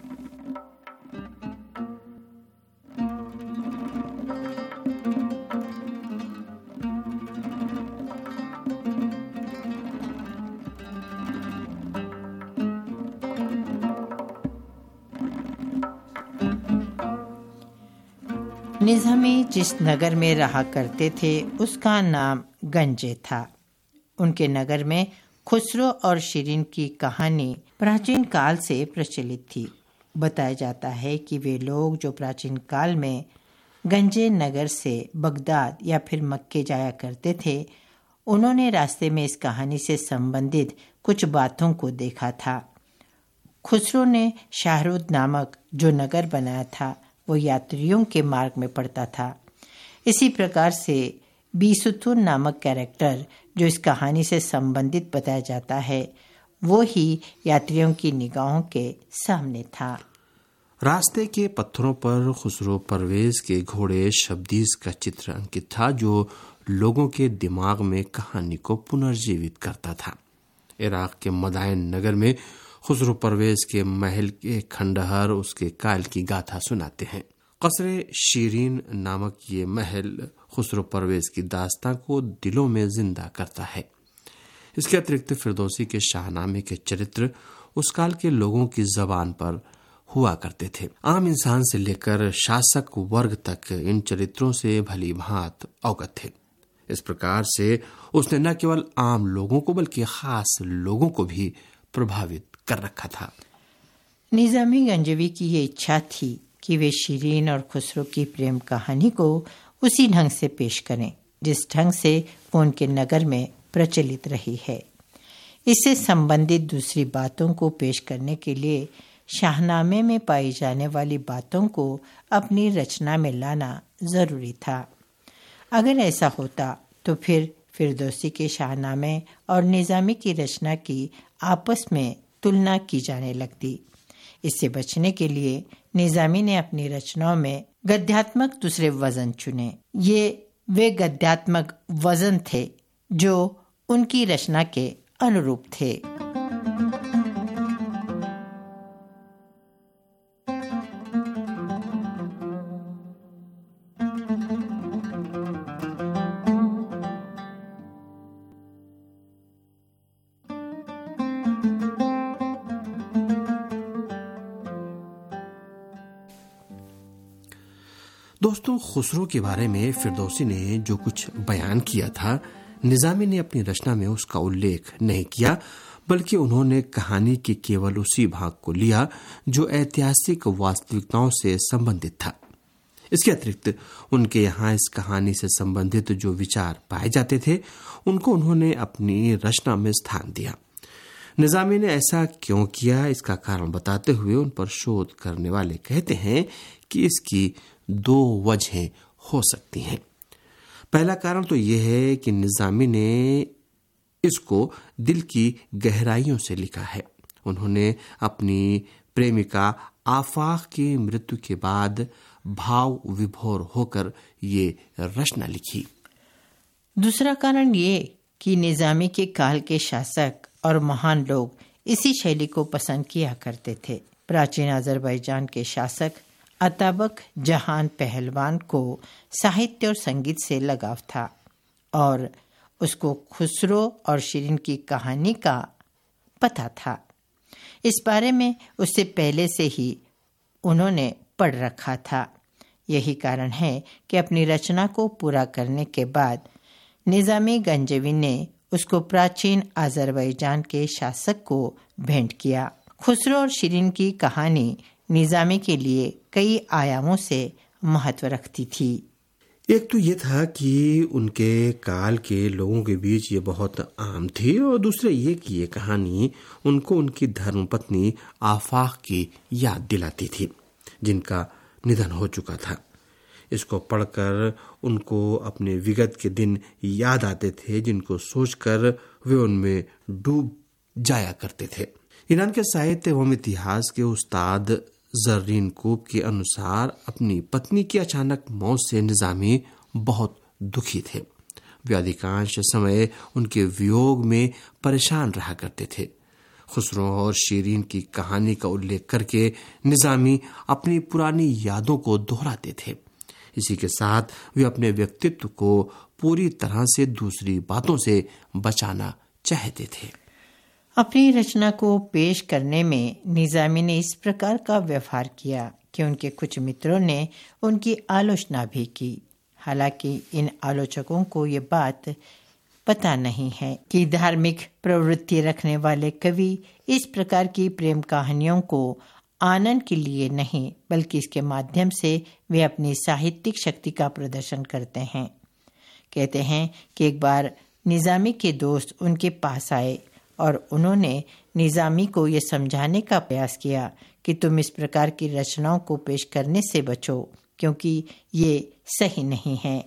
निजामी जिस नगर में रहा करते थे उसका नाम गंजे था। उनके नगर में खुसरो और शीरीन की कहानी प्राचीन काल से प्रचलित थी। बताया जाता है कि वे लोग जो प्राचीन काल में गंजे नगर से बगदाद या फिर मक्के जाया करते थे, उन्होंने रास्ते में इस कहानी से संबंधित कुछ बातों को देखा था। खुसरो ने शाहरुद नामक जो नगर बनाया था वो यात्रियों के मार्ग में पड़ता था। इसी प्रकार से बीसुतून नामक कैरेक्टर जो इस कहानी से संबंधित बताया जाता है वो ही यात्रियों की निगाहों के सामने था। रास्ते के पत्थरों पर खुसरो परवेज के घोड़े शब्दीज का चित्र अंकित था जो लोगों के दिमाग में कहानी को पुनर्जीवित करता था। इराक के मदायन नगर में खुसरो परवेज के महल के खंडहर उसके काल की गाथा सुनाते हैं। कसरे शीरीन नामक ये महल खुसरो परवेज की दास्तां को दिलों में जिंदा करता है। इसके अतिरिक्त फिरदौसी के शाहनामे के चरित्र उस काल के लोगों की जबान पर हुआ करते थे। आम इंसान से लेकर शासक वर्ग तक इन चरित्रों से भली भांत अवगत थे। इस प्रकार से उसने न केवल आम लोगों को बल्कि खास लोगों को भी प्रभावित कर रखा था। निजामी गंजवी की ये इच्छा थी कि वे शीरीन और खुसरो की प्रेम कहानी को उसी ढंग से पेश करें जिस ढंग से वो उनके नगर में प्रचलित रही है। इससे संबंधित दूसरी बातों को पेश करने के लिए शाहनामे में पाई जाने वाली बातों को अपनी रचना में लाना जरूरी था। अगर ऐसा होता तो फिर फिरदौसी के शाहनामे और निजामी की रचना की आपस में तुलना की जाने लगती। इससे बचने के लिए निजामी ने अपनी रचनाओं में गद्यात्मक दूसरे वजन चुने। ये वे गद्यात्मक वजन थे जो उनकी रचना के अनुरूप थे। दोस्तों, खुसरो के बारे में फिरदौसी ने जो कुछ बयान किया था, निजामी ने अपनी रचना में उसका उल्लेख नहीं किया, बल्कि उन्होंने कहानी के केवल उसी भाग को लिया जो ऐतिहासिक वास्तविकताओं से संबंधित था। इसके अतिरिक्त उनके यहाँ इस कहानी से संबंधित जो विचार पाए जाते थे उनको उन्होंने अपनी रचना में स्थान दिया। निजामी ने ऐसा क्यों किया, इसका कारण बताते हुए उन पर शोध करने वाले कहते हैं कि इसकी दो वजहें हो सकती हैं। पहला कारण तो यह है कि निजामी ने इसको दिल की गहराइयों से लिखा है। उन्होंने अपनी प्रेमिका आफाक की मृत्यु के बाद भाव विभोर होकर ये रचना लिखी। दूसरा कारण ये कि निजामी के काल के शासक और महान लोग इसी शैली को पसंद किया करते थे। प्राचीन अजरबैजान के शासक अताबक जहान पहलवान को साहित्य और संगीत से लगाव था और उसको खुसरो और शीरीन की कहानी का पता था। इस बारे में उससे पहले से ही उन्होंने पढ़ रखा था। यही कारण है कि अपनी रचना को पूरा करने के बाद निजामी गंजवी ने उसको प्राचीन अजरबैजान के शासक को भेंट किया। खुसरो और शिरीन की कहानी निजामी के लिए कई आयामों से महत्व रखती थी। एक तो ये था कि उनके काल के लोगों के बीच ये बहुत आम थी, और दूसरा ये कि ये कहानी उनको उनकी धर्मपत्नी आफाक की याद दिलाती थी, जिनका निधन हो चुका था। इसको पढ़कर उनको अपने विगत के दिन याद आते थे, जिनको सोचकर वे उनमें डूब जाया करते थे। ईरान के साहित्य एवं इतिहास के उस्ताद जर्रीन कूब के अनुसार अपनी पत्नी की अचानक मौत से निजामी बहुत दुखी थे। वे अधिकांश समय उनके वियोग में परेशान रहा करते थे। खुसरो और शीरीन की कहानी का उल्लेख करके निजामी अपनी पुरानी यादों को दोहराते थे। इसी के साथ वे अपने व्यक्तित्व को पूरी तरह से दूसरी बातों से बचाना चाहते थे। अपनी रचना को पेश करने में निजामी ने इस प्रकार का व्यवहार किया कि उनके कुछ मित्रों ने उनकी आलोचना भी की। हालांकि इन आलोचकों को ये बात पता नहीं है कि धार्मिक प्रवृत्ति रखने वाले कवि इस प्रकार की प्रेम कहानियों को आनंद के लिए नहीं, बल्कि इसके माध्यम से वे अपनी साहित्यिक शक्ति का प्रदर्शन करते हैं। कहते हैं कि एक बार निजामी के दोस्त उनके पास आए और उन्होंने निजामी को ये समझाने का प्रयास किया कि तुम इस प्रकार की रचनाओं को पेश करने से बचो, क्योंकि ये सही नहीं है।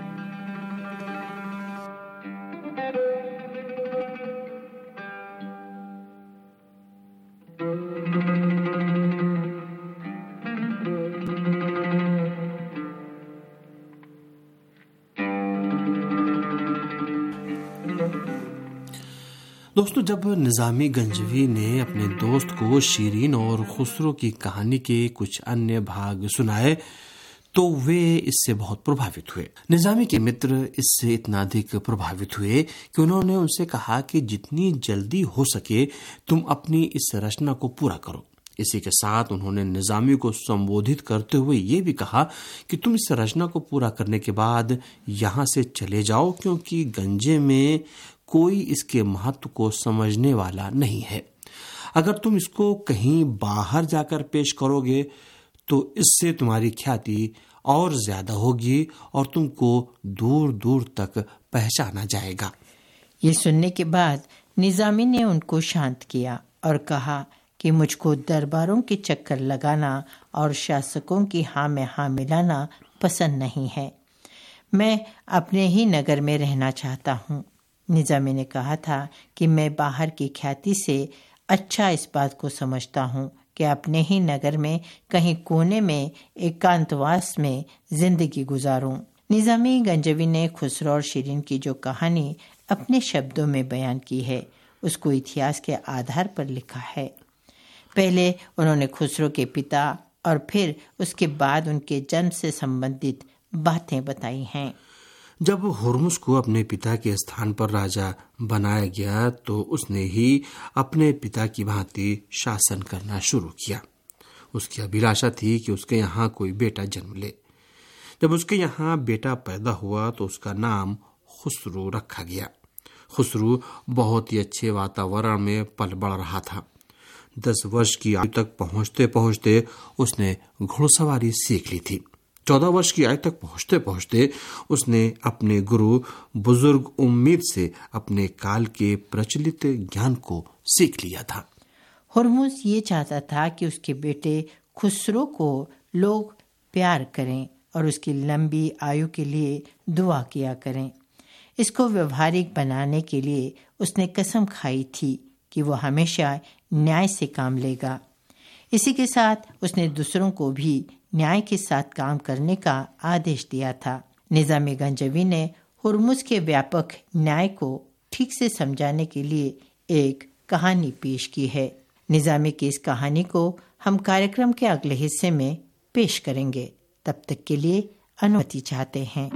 दोस्तों, जब निजामी गंजवी ने अपने दोस्त को शीरीन और खुसरो की कहानी के कुछ अन्य भाग सुनाए तो वे इससे बहुत प्रभावित हुए। निजामी के मित्र इससे इतना अधिक प्रभावित हुए कि उन्होंने उनसे कहा कि जितनी जल्दी हो सके तुम अपनी इस रचना को पूरा करो। इसी के साथ उन्होंने निजामी को संबोधित करते हुए ये भी कहा कि तुम इस रचना को पूरा करने के बाद यहाँ से चले जाओ, क्योंकि गंजे में कोई इसके महत्व को समझने वाला नहीं है। अगर तुम इसको कहीं बाहर जाकर पेश करोगे तो इससे तुम्हारी ख्याति और ज्यादा होगी और तुमको दूर दूर तक पहचाना जाएगा। ये सुनने के बाद निजामी ने उनको शांत किया और कहा कि मुझको दरबारों के चक्कर लगाना और शासकों की हाँ में हाँ मिलाना पसंद नहीं है। मैं अपने ही नगर में रहना चाहता हूँ। निजामी ने कहा था कि मैं बाहर की ख्याति से अच्छा इस बात को समझता हूँ कि अपने ही नगर में कहीं कोने में एकांतवास में जिंदगी गुजारूं। निजामी गंजवी ने खुसरो और शिरीन की जो कहानी अपने शब्दों में बयान की है, उसको इतिहास के आधार पर लिखा है। पहले उन्होंने खुसरो के पिता और फिर उसके बाद उनके जन्म से संबंधित बातें बताई हैं। जब हुर्मुस को अपने पिता के स्थान पर राजा बनाया गया तो उसने ही अपने पिता की भांति शासन करना शुरू किया। उसकी अभिलाषा थी कि उसके यहाँ कोई बेटा जन्म ले। जब उसके यहाँ बेटा पैदा हुआ तो उसका नाम खुसरो रखा गया। खुसरो बहुत ही अच्छे वातावरण में पल बढ़ रहा था। दस वर्ष की आयु तक पहुंचते पहुंचते उसने घुड़सवारी सीख ली थी। चौदह वर्ष की आयु तक पहुंचते पहुंचते उसने अपने गुरु बुजुर्ग उम्मीद से अपने काल के प्रचलित ज्ञान को सीख लिया था। हुर्मुस ये चाहता था कि उसके बेटे खुसरो को लोग प्यार करें और उसकी लंबी आयु के लिए दुआ किया करें। इसको व्यवहारिक बनाने के लिए उसने कसम खाई थी कि वो हमेशा न्याय से काम लेगा। इसी के साथ उसने दूसरों को भी न्याय के साथ काम करने का आदेश दिया था। निजामी गंजवी ने हुर्मुस के व्यापक न्याय को ठीक से समझाने के लिए एक कहानी पेश की है। निजामी की इस कहानी को हम कार्यक्रम के अगले हिस्से में पेश करेंगे। तब तक के लिए अनुमति चाहते हैं।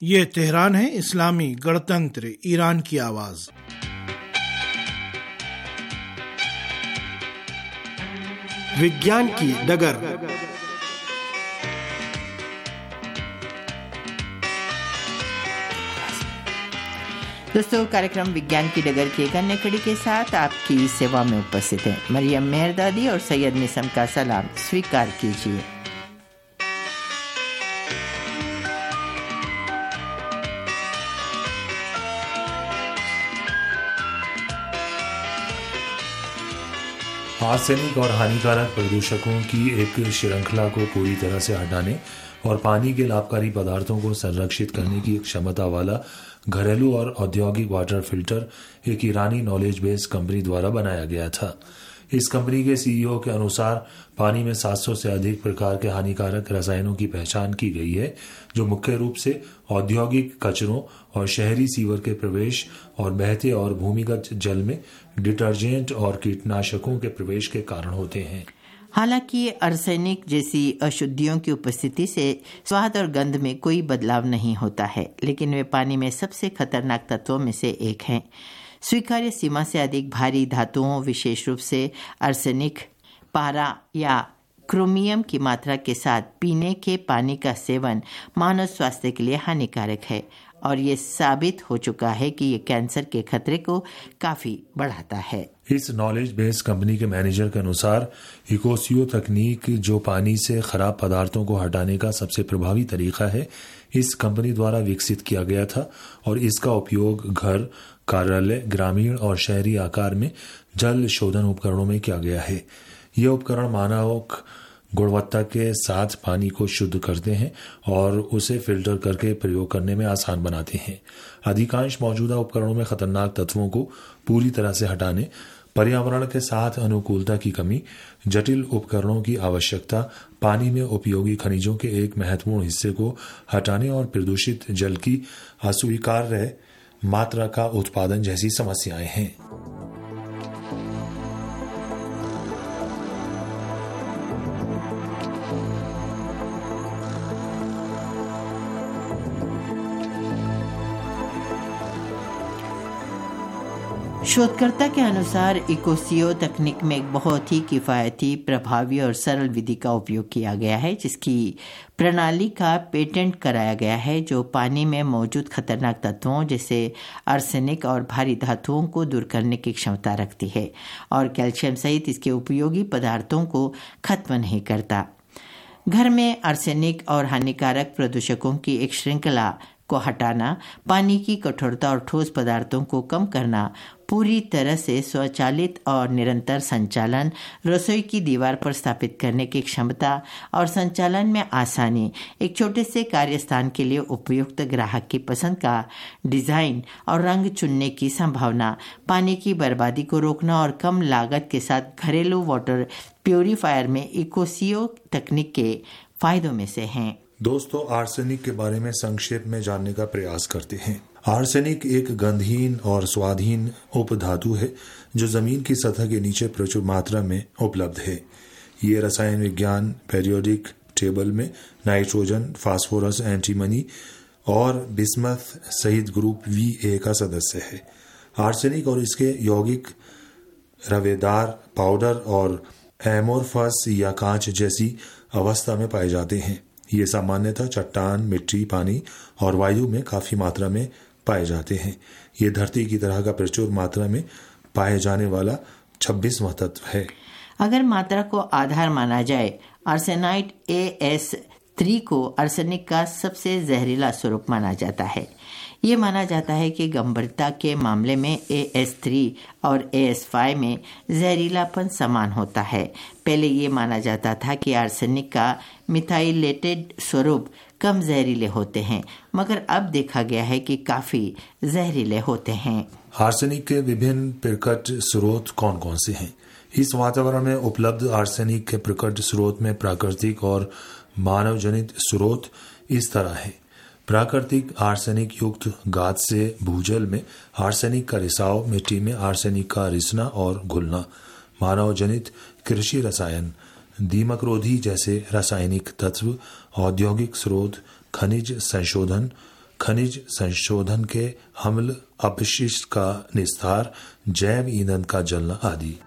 ये तेहरान है, इस्लामी गणतंत्र ईरान की आवाज। विज्ञान की डगर। दोस्तों, कार्यक्रम विज्ञान की डगर की एक अन्य कड़ी के साथ आपकी सेवा में उपस्थित है मरियम मेहरदादी और सैयद निसम का सलाम स्वीकार कीजिए। आर्सेनिक और हानिकारक प्रदूषकों की एक श्रृंखला को पूरी तरह से हटाने और पानी के लाभकारी पदार्थों को संरक्षित करने की एक क्षमता वाला घरेलू और औद्योगिक वाटर फिल्टर एक ईरानी नॉलेज बेस कंपनी द्वारा बनाया गया था। इस कंपनी के सीईओ के अनुसार पानी में सात सौ से अधिक प्रकार के हानिकारक रसायनों की पहचान की गई है, जो मुख्य रूप से औद्योगिक कचरों और शहरी सीवर के प्रवेश और बहते और भूमिगत जल में डिटर्जेंट और कीटनाशकों के प्रवेश के कारण होते हैं। हालांकि आर्सेनिक जैसी अशुद्धियों की उपस्थिति से स्वाद और गंध में कोई बदलाव नहीं होता है, लेकिन वे पानी में सबसे खतरनाक तत्वों में से एक हैं। स्वीकार्य सीमा से अधिक भारी धातुओं, विशेष रूप से आर्सेनिक, पारा या क्रोमियम की मात्रा के साथ पीने के पानी का सेवन मानव स्वास्थ्य के लिए हानिकारक है और ये साबित हो चुका है कि ये कैंसर के खतरे को काफी बढ़ाता है। इस नॉलेज बेस्ड कंपनी के मैनेजर के अनुसार इकोसियो तकनीक, जो पानी से खराब पदार्थों को हटाने का सबसे प्रभावी तरीका है, इस कंपनी द्वारा विकसित किया गया था और इसका उपयोग घर, कार्यालय, ग्रामीण और शहरी आकार में जल शोधन उपकरणों में किया गया है। यह उपकरण मानव गुणवत्ता के साथ पानी को शुद्ध करते हैं और उसे फिल्टर करके प्रयोग करने में आसान बनाते हैं। अधिकांश मौजूदा उपकरणों में खतरनाक तत्वों को पूरी तरह से हटाने, पर्यावरण के साथ अनुकूलता की कमी, जटिल उपकरणों की आवश्यकता, पानी में उपयोगी खनिजों के एक महत्वपूर्ण हिस्से को हटाने और प्रदूषित जल की अस्वीकार्य मात्रा का उत्पादन जैसी समस्याएं हैं। शोधकर्ता के अनुसार इकोसियो तकनीक में एक बहुत ही किफायती, प्रभावी और सरल विधि का उपयोग किया गया है, जिसकी प्रणाली का पेटेंट कराया गया है, जो पानी में मौजूद खतरनाक तत्वों जैसे आर्सेनिक और भारी धातुओं को दूर करने की क्षमता रखती है और कैल्शियम सहित इसके उपयोगी पदार्थों को खत्म नहीं करता। घर में आर्सेनिक और हानिकारक प्रदूषकों की एक श्रृंखला को हटाना, पानी की कठोरता और ठोस पदार्थों को कम करना, पूरी तरह से स्वचालित और निरंतर संचालन, रसोई की दीवार पर स्थापित करने की क्षमता और संचालन में आसानी, एक छोटे से कार्यस्थान के लिए उपयुक्त ग्राहक की पसंद का डिजाइन और रंग चुनने की संभावना, पानी की बर्बादी को रोकना और कम लागत के साथ घरेलू वाटर प्यूरिफायर में इकोसियो तकनीक के फायदों में से हैं। दोस्तों, आर्सेनिक के बारे में संक्षेप में जानने का प्रयास करते हैं। आर्सेनिक एक गंधहीन और स्वादहीन उपधातु है जो जमीन की सतह के नीचे प्रचुर मात्रा में उपलब्ध है। ये रसायन विज्ञान पीरियोडिक टेबल में नाइट्रोजन, फास्फोरस, एंटीमनी और बिस्मथ सहित ग्रुप वी ए का सदस्य है। आर्सेनिक और इसके यौगिक रवेदार, पाउडर और एमोरफस या कांच जैसी अवस्था में पाए जाते हैं। ये सामान्यतः चट्टान, मिट्टी, पानी और वायु में काफी मात्रा में पाए जाते हैं। ये धरती की तरह का प्रचुर मात्रा में पाए जाने वाला छब्बीसवां तत्व है। अगर मात्रा को आधार माना जाए, आर्सेनाइट ए एस थ्री को आर्सेनिक का सबसे जहरीला स्वरूप माना जाता है। ये माना जाता है कि गंभीरता के मामले में ए एस थ्री और ए एस फाइव में जहरीलापन समान होता है। पहले ये माना जाता था कि आर्सेनिक का मिथाइलेटेड स्वरूप कम जहरीले होते हैं, मगर अब देखा गया है कि काफी जहरीले होते हैं। आर्सेनिक के विभिन्न प्रकट स्रोत कौन कौन से हैं? इस वातावरण में उपलब्ध आर्सेनिक के प्रकट स्रोत में प्राकृतिक और मानव जनित स्रोत इस तरह है। प्राकृतिक आर्सेनिक युक्त गाद से भूजल में आर्सेनिक का रिसाव, मिट्टी में आर्सेनिक का रिसना और घुलना। मानव जनित कृषि रसायन, दीमकरोधी जैसे रासायनिक तत्व, औद्योगिक स्रोत, खनिज संशोधन, खनिज संशोधन के अम्ल, अपशिष्ट का निस्तार, जैव ईंधन का जलना आदि।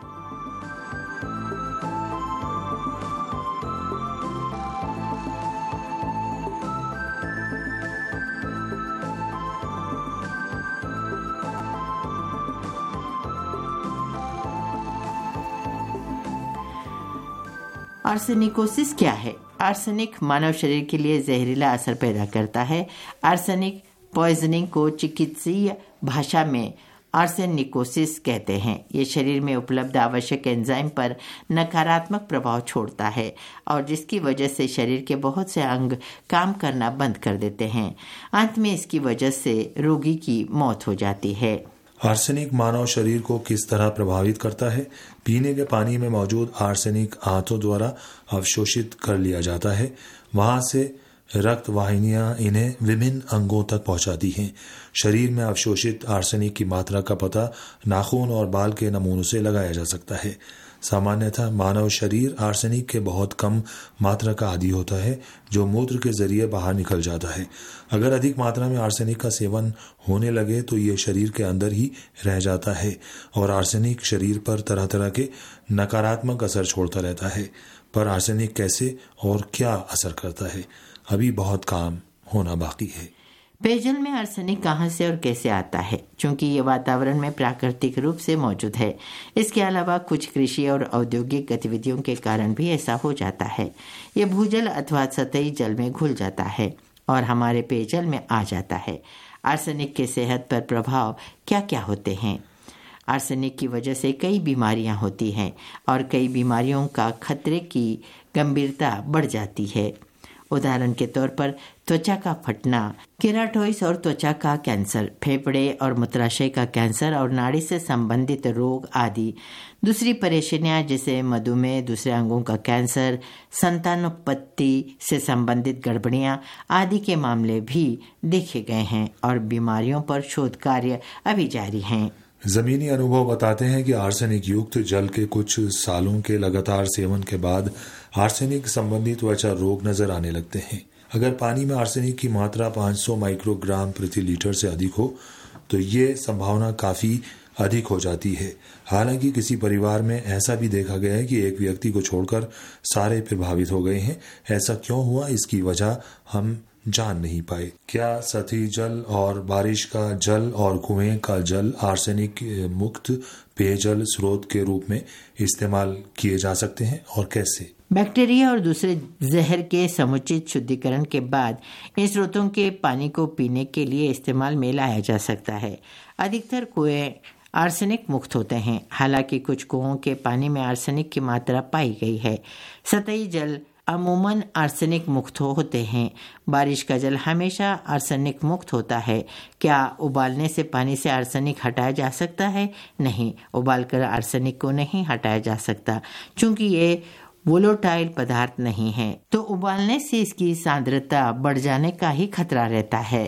आर्सेनिकोसिस क्या है? आर्सेनिक मानव शरीर के लिए जहरीला असर पैदा करता है। आर्सेनिक पॉइजनिंग को चिकित्सीय भाषा में आर्सेनिकोसिस कहते हैं। ये शरीर में उपलब्ध आवश्यक एंजाइम पर नकारात्मक प्रभाव छोड़ता है और जिसकी वजह से शरीर के बहुत से अंग काम करना बंद कर देते हैं। अंत में इसकी वजह से रोगी की मौत हो जाती है। आर्सेनिक मानव शरीर को किस तरह प्रभावित करता है? पीने के पानी में मौजूद आर्सेनिक आंतों द्वारा अवशोषित कर लिया जाता है। वहां से रक्त वाहिनियां इन्हें विभिन्न अंगों तक पहुंचाती हैं। शरीर में अवशोषित आर्सेनिक की मात्रा का पता नाखून और बाल के नमूनों से लगाया जा सकता है। सामान्यतः मानव शरीर आर्सेनिक के बहुत कम मात्रा का आदी होता है, जो मूत्र के जरिए बाहर निकल जाता है। अगर अधिक मात्रा में आर्सेनिक का सेवन होने लगे तो ये शरीर के अंदर ही रह जाता है और आर्सेनिक शरीर पर तरह तरह के नकारात्मक असर छोड़ता रहता है। पर आर्सेनिक कैसे और क्या असर करता है, अभी बहुत काम होना बाकी है। पेयजल में आर्सेनिक कहाँ से और कैसे आता है? क्योंकि ये वातावरण में प्राकृतिक रूप से मौजूद है। इसके अलावा कुछ कृषि और औद्योगिक गतिविधियों के कारण भी ऐसा हो जाता है। ये भूजल अथवा सतही जल में घुल जाता है और हमारे पेयजल में आ जाता है। आर्सेनिक के सेहत पर प्रभाव क्या क्या होते हैं? आर्सेनिक की वजह से कई बीमारियां होती हैं और कई बीमारियों का खतरे की गंभीरता बढ़ जाती है। उदाहरण के तौर पर त्वचा का फटना, केराटोइस और त्वचा का कैंसर, फेफड़े और मूत्राशय का कैंसर और नाड़ी से संबंधित रोग आदि। दूसरी परेशानियां जैसे मधुमेह, दूसरे अंगों का कैंसर, संतानोत्पत्ति से संबंधित गड़बड़ियां आदि के मामले भी देखे गए हैं और बीमारियों पर शोध कार्य अभी जारी हैं। जमीनी अनुभव बताते हैं कि आर्सेनिक युक्त जल के कुछ सालों के लगातार सेवन के बाद आर्सेनिक संबंधी त्वचा रोग नजर आने लगते हैं। अगर पानी में आर्सेनिक की मात्रा पाँच सौ माइक्रोग्राम प्रति लीटर से अधिक हो तो ये संभावना काफी अधिक हो जाती है। हालांकि किसी परिवार में ऐसा भी देखा गया है कि एक व्यक्ति को छोड़कर सारे प्रभावित हो गए हैं। ऐसा क्यों हुआ, इसकी वजह हम जान नहीं पाए। क्या सतही जल और बारिश का जल और कुएं का जल आर्सेनिक मुक्त पेयजल स्रोत के रूप में इस्तेमाल किए जा सकते हैं और कैसे? बैक्टीरिया और दूसरे जहर के समुचित शुद्धिकरण के बाद इन स्रोतों के पानी को पीने के लिए इस्तेमाल में लाया जा सकता है। अधिकतर कुएं आर्सेनिक मुक्त होते हैं, हालांकि कुछ कुओं के पानी में आर्सेनिक की मात्रा पाई गई है। सतही जल अमूमन आर्सेनिक मुक्त होते हैं। बारिश का जल हमेशा आर्सेनिक मुक्त होता है। क्या उबालने से पानी से आर्सेनिक हटाया जा सकता है? नहीं, उबालकर आर्सेनिक को नहीं हटाया जा सकता, क्योंकि ये वोलेटाइल पदार्थ नहीं है, तो उबालने से इसकी सांद्रता बढ़ जाने का ही खतरा रहता है।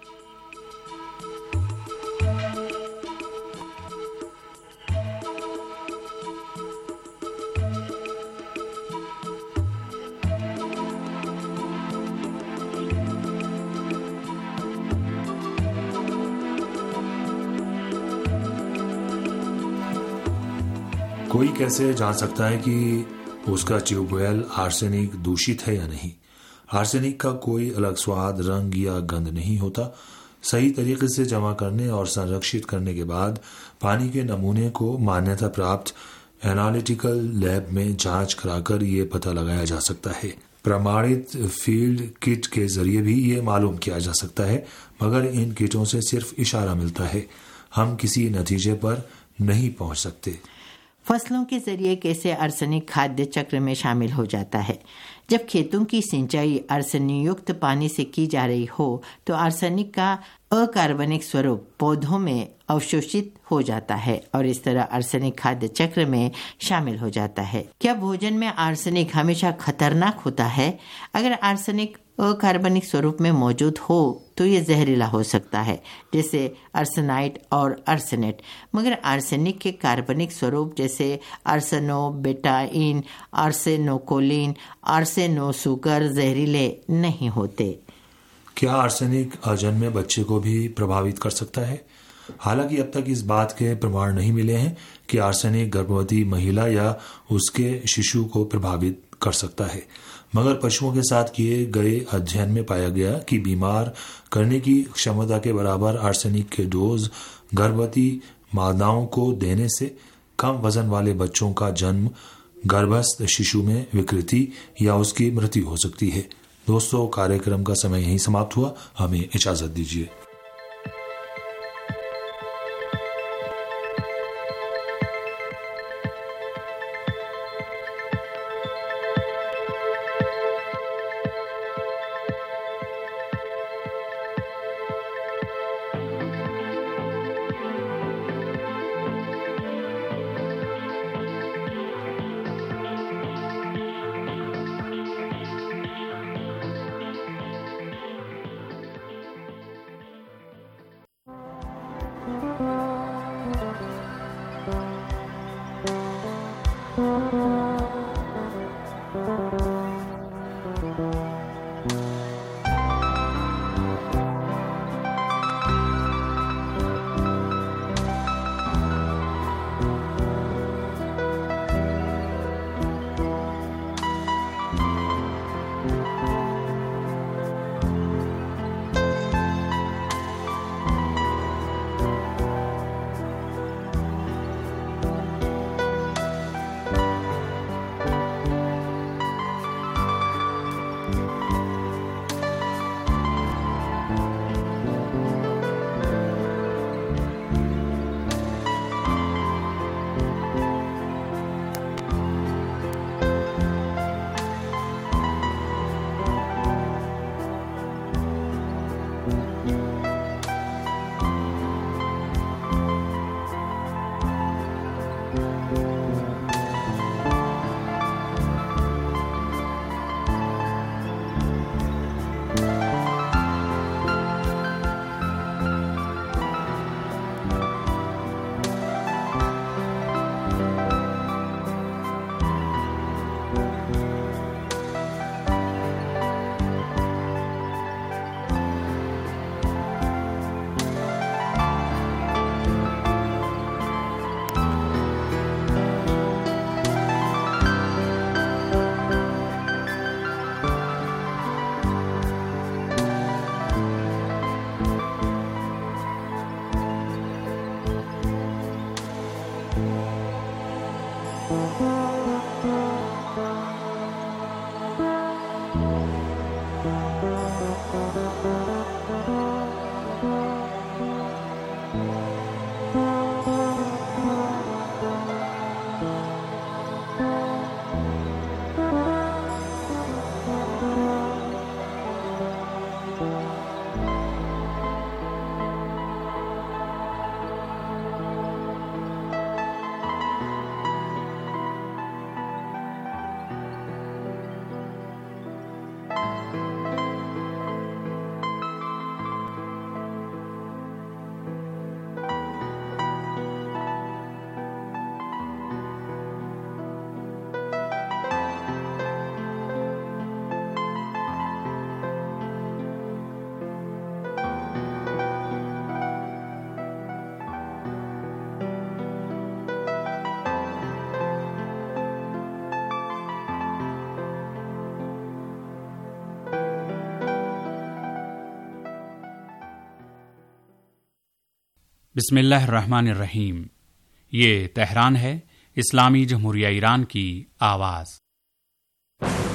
कोई कैसे जान सकता है कि उसका ट्यूबवेल आर्सेनिक दूषित है या नहीं? आर्सेनिक का कोई अलग स्वाद, रंग या गंध नहीं होता। सही तरीके से जमा करने और संरक्षित करने के बाद पानी के नमूने को मान्यता प्राप्त एनालिटिकल लैब में जांच कराकर ये पता लगाया जा सकता है। प्रमाणित फील्ड किट के जरिए भी ये मालूम किया जा सकता है, मगर इन किटों से सिर्फ इशारा मिलता है, हम किसी नतीजे पर नहीं पहुंच सकते। फसलों के जरिए कैसे आर्सेनिक खाद्य चक्र में शामिल हो जाता है? जब खेतों की सिंचाई आर्सेनिक युक्त पानी से की जा रही हो तो आर्सेनिक का अकार्बनिक स्वरूप पौधों में अवशोषित हो जाता है और इस तरह आर्सेनिक खाद्य चक्र में शामिल हो जाता है। क्या भोजन में आर्सेनिक हमेशा खतरनाक होता है? अगर आर्सेनिक अकार्बनिक स्वरूप में मौजूद हो तो ये जहरीला हो सकता है, जैसे आर्सेनाइट और आर्सेनेट। मगर आर्सेनिक के कार्बनिक स्वरूप जैसे आर्सेनो बेटाइन, आर्सेनोकोलिन, आर्सेनोसुगर जहरीले नहीं होते। क्या आर्सेनिक अजन्मे बच्चे को भी प्रभावित कर सकता है? हालांकि अब तक इस बात के प्रमाण नहीं मिले हैं कि आर्सेनिक गर्भवती महिला या उसके शिशु को प्रभावित कर सकता है, मगर पशुओं के साथ किए गए अध्ययन में पाया गया कि बीमार करने की क्षमता के बराबर आर्सेनिक के डोज गर्भवती मादाओं को देने से कम वजन वाले बच्चों का जन्म, गर्भस्थ शिशु में विकृति या उसकी मृत्यु हो सकती है। दोस्तों, कार्यक्रम का समय यहीं समाप्त हुआ। हमें इजाजत दीजिए। बिस्मिल्लाहिर्रहमानिर्रहीम। ये तेहरान है, इस्लामी जमहूरिया ईरान की आवाज़।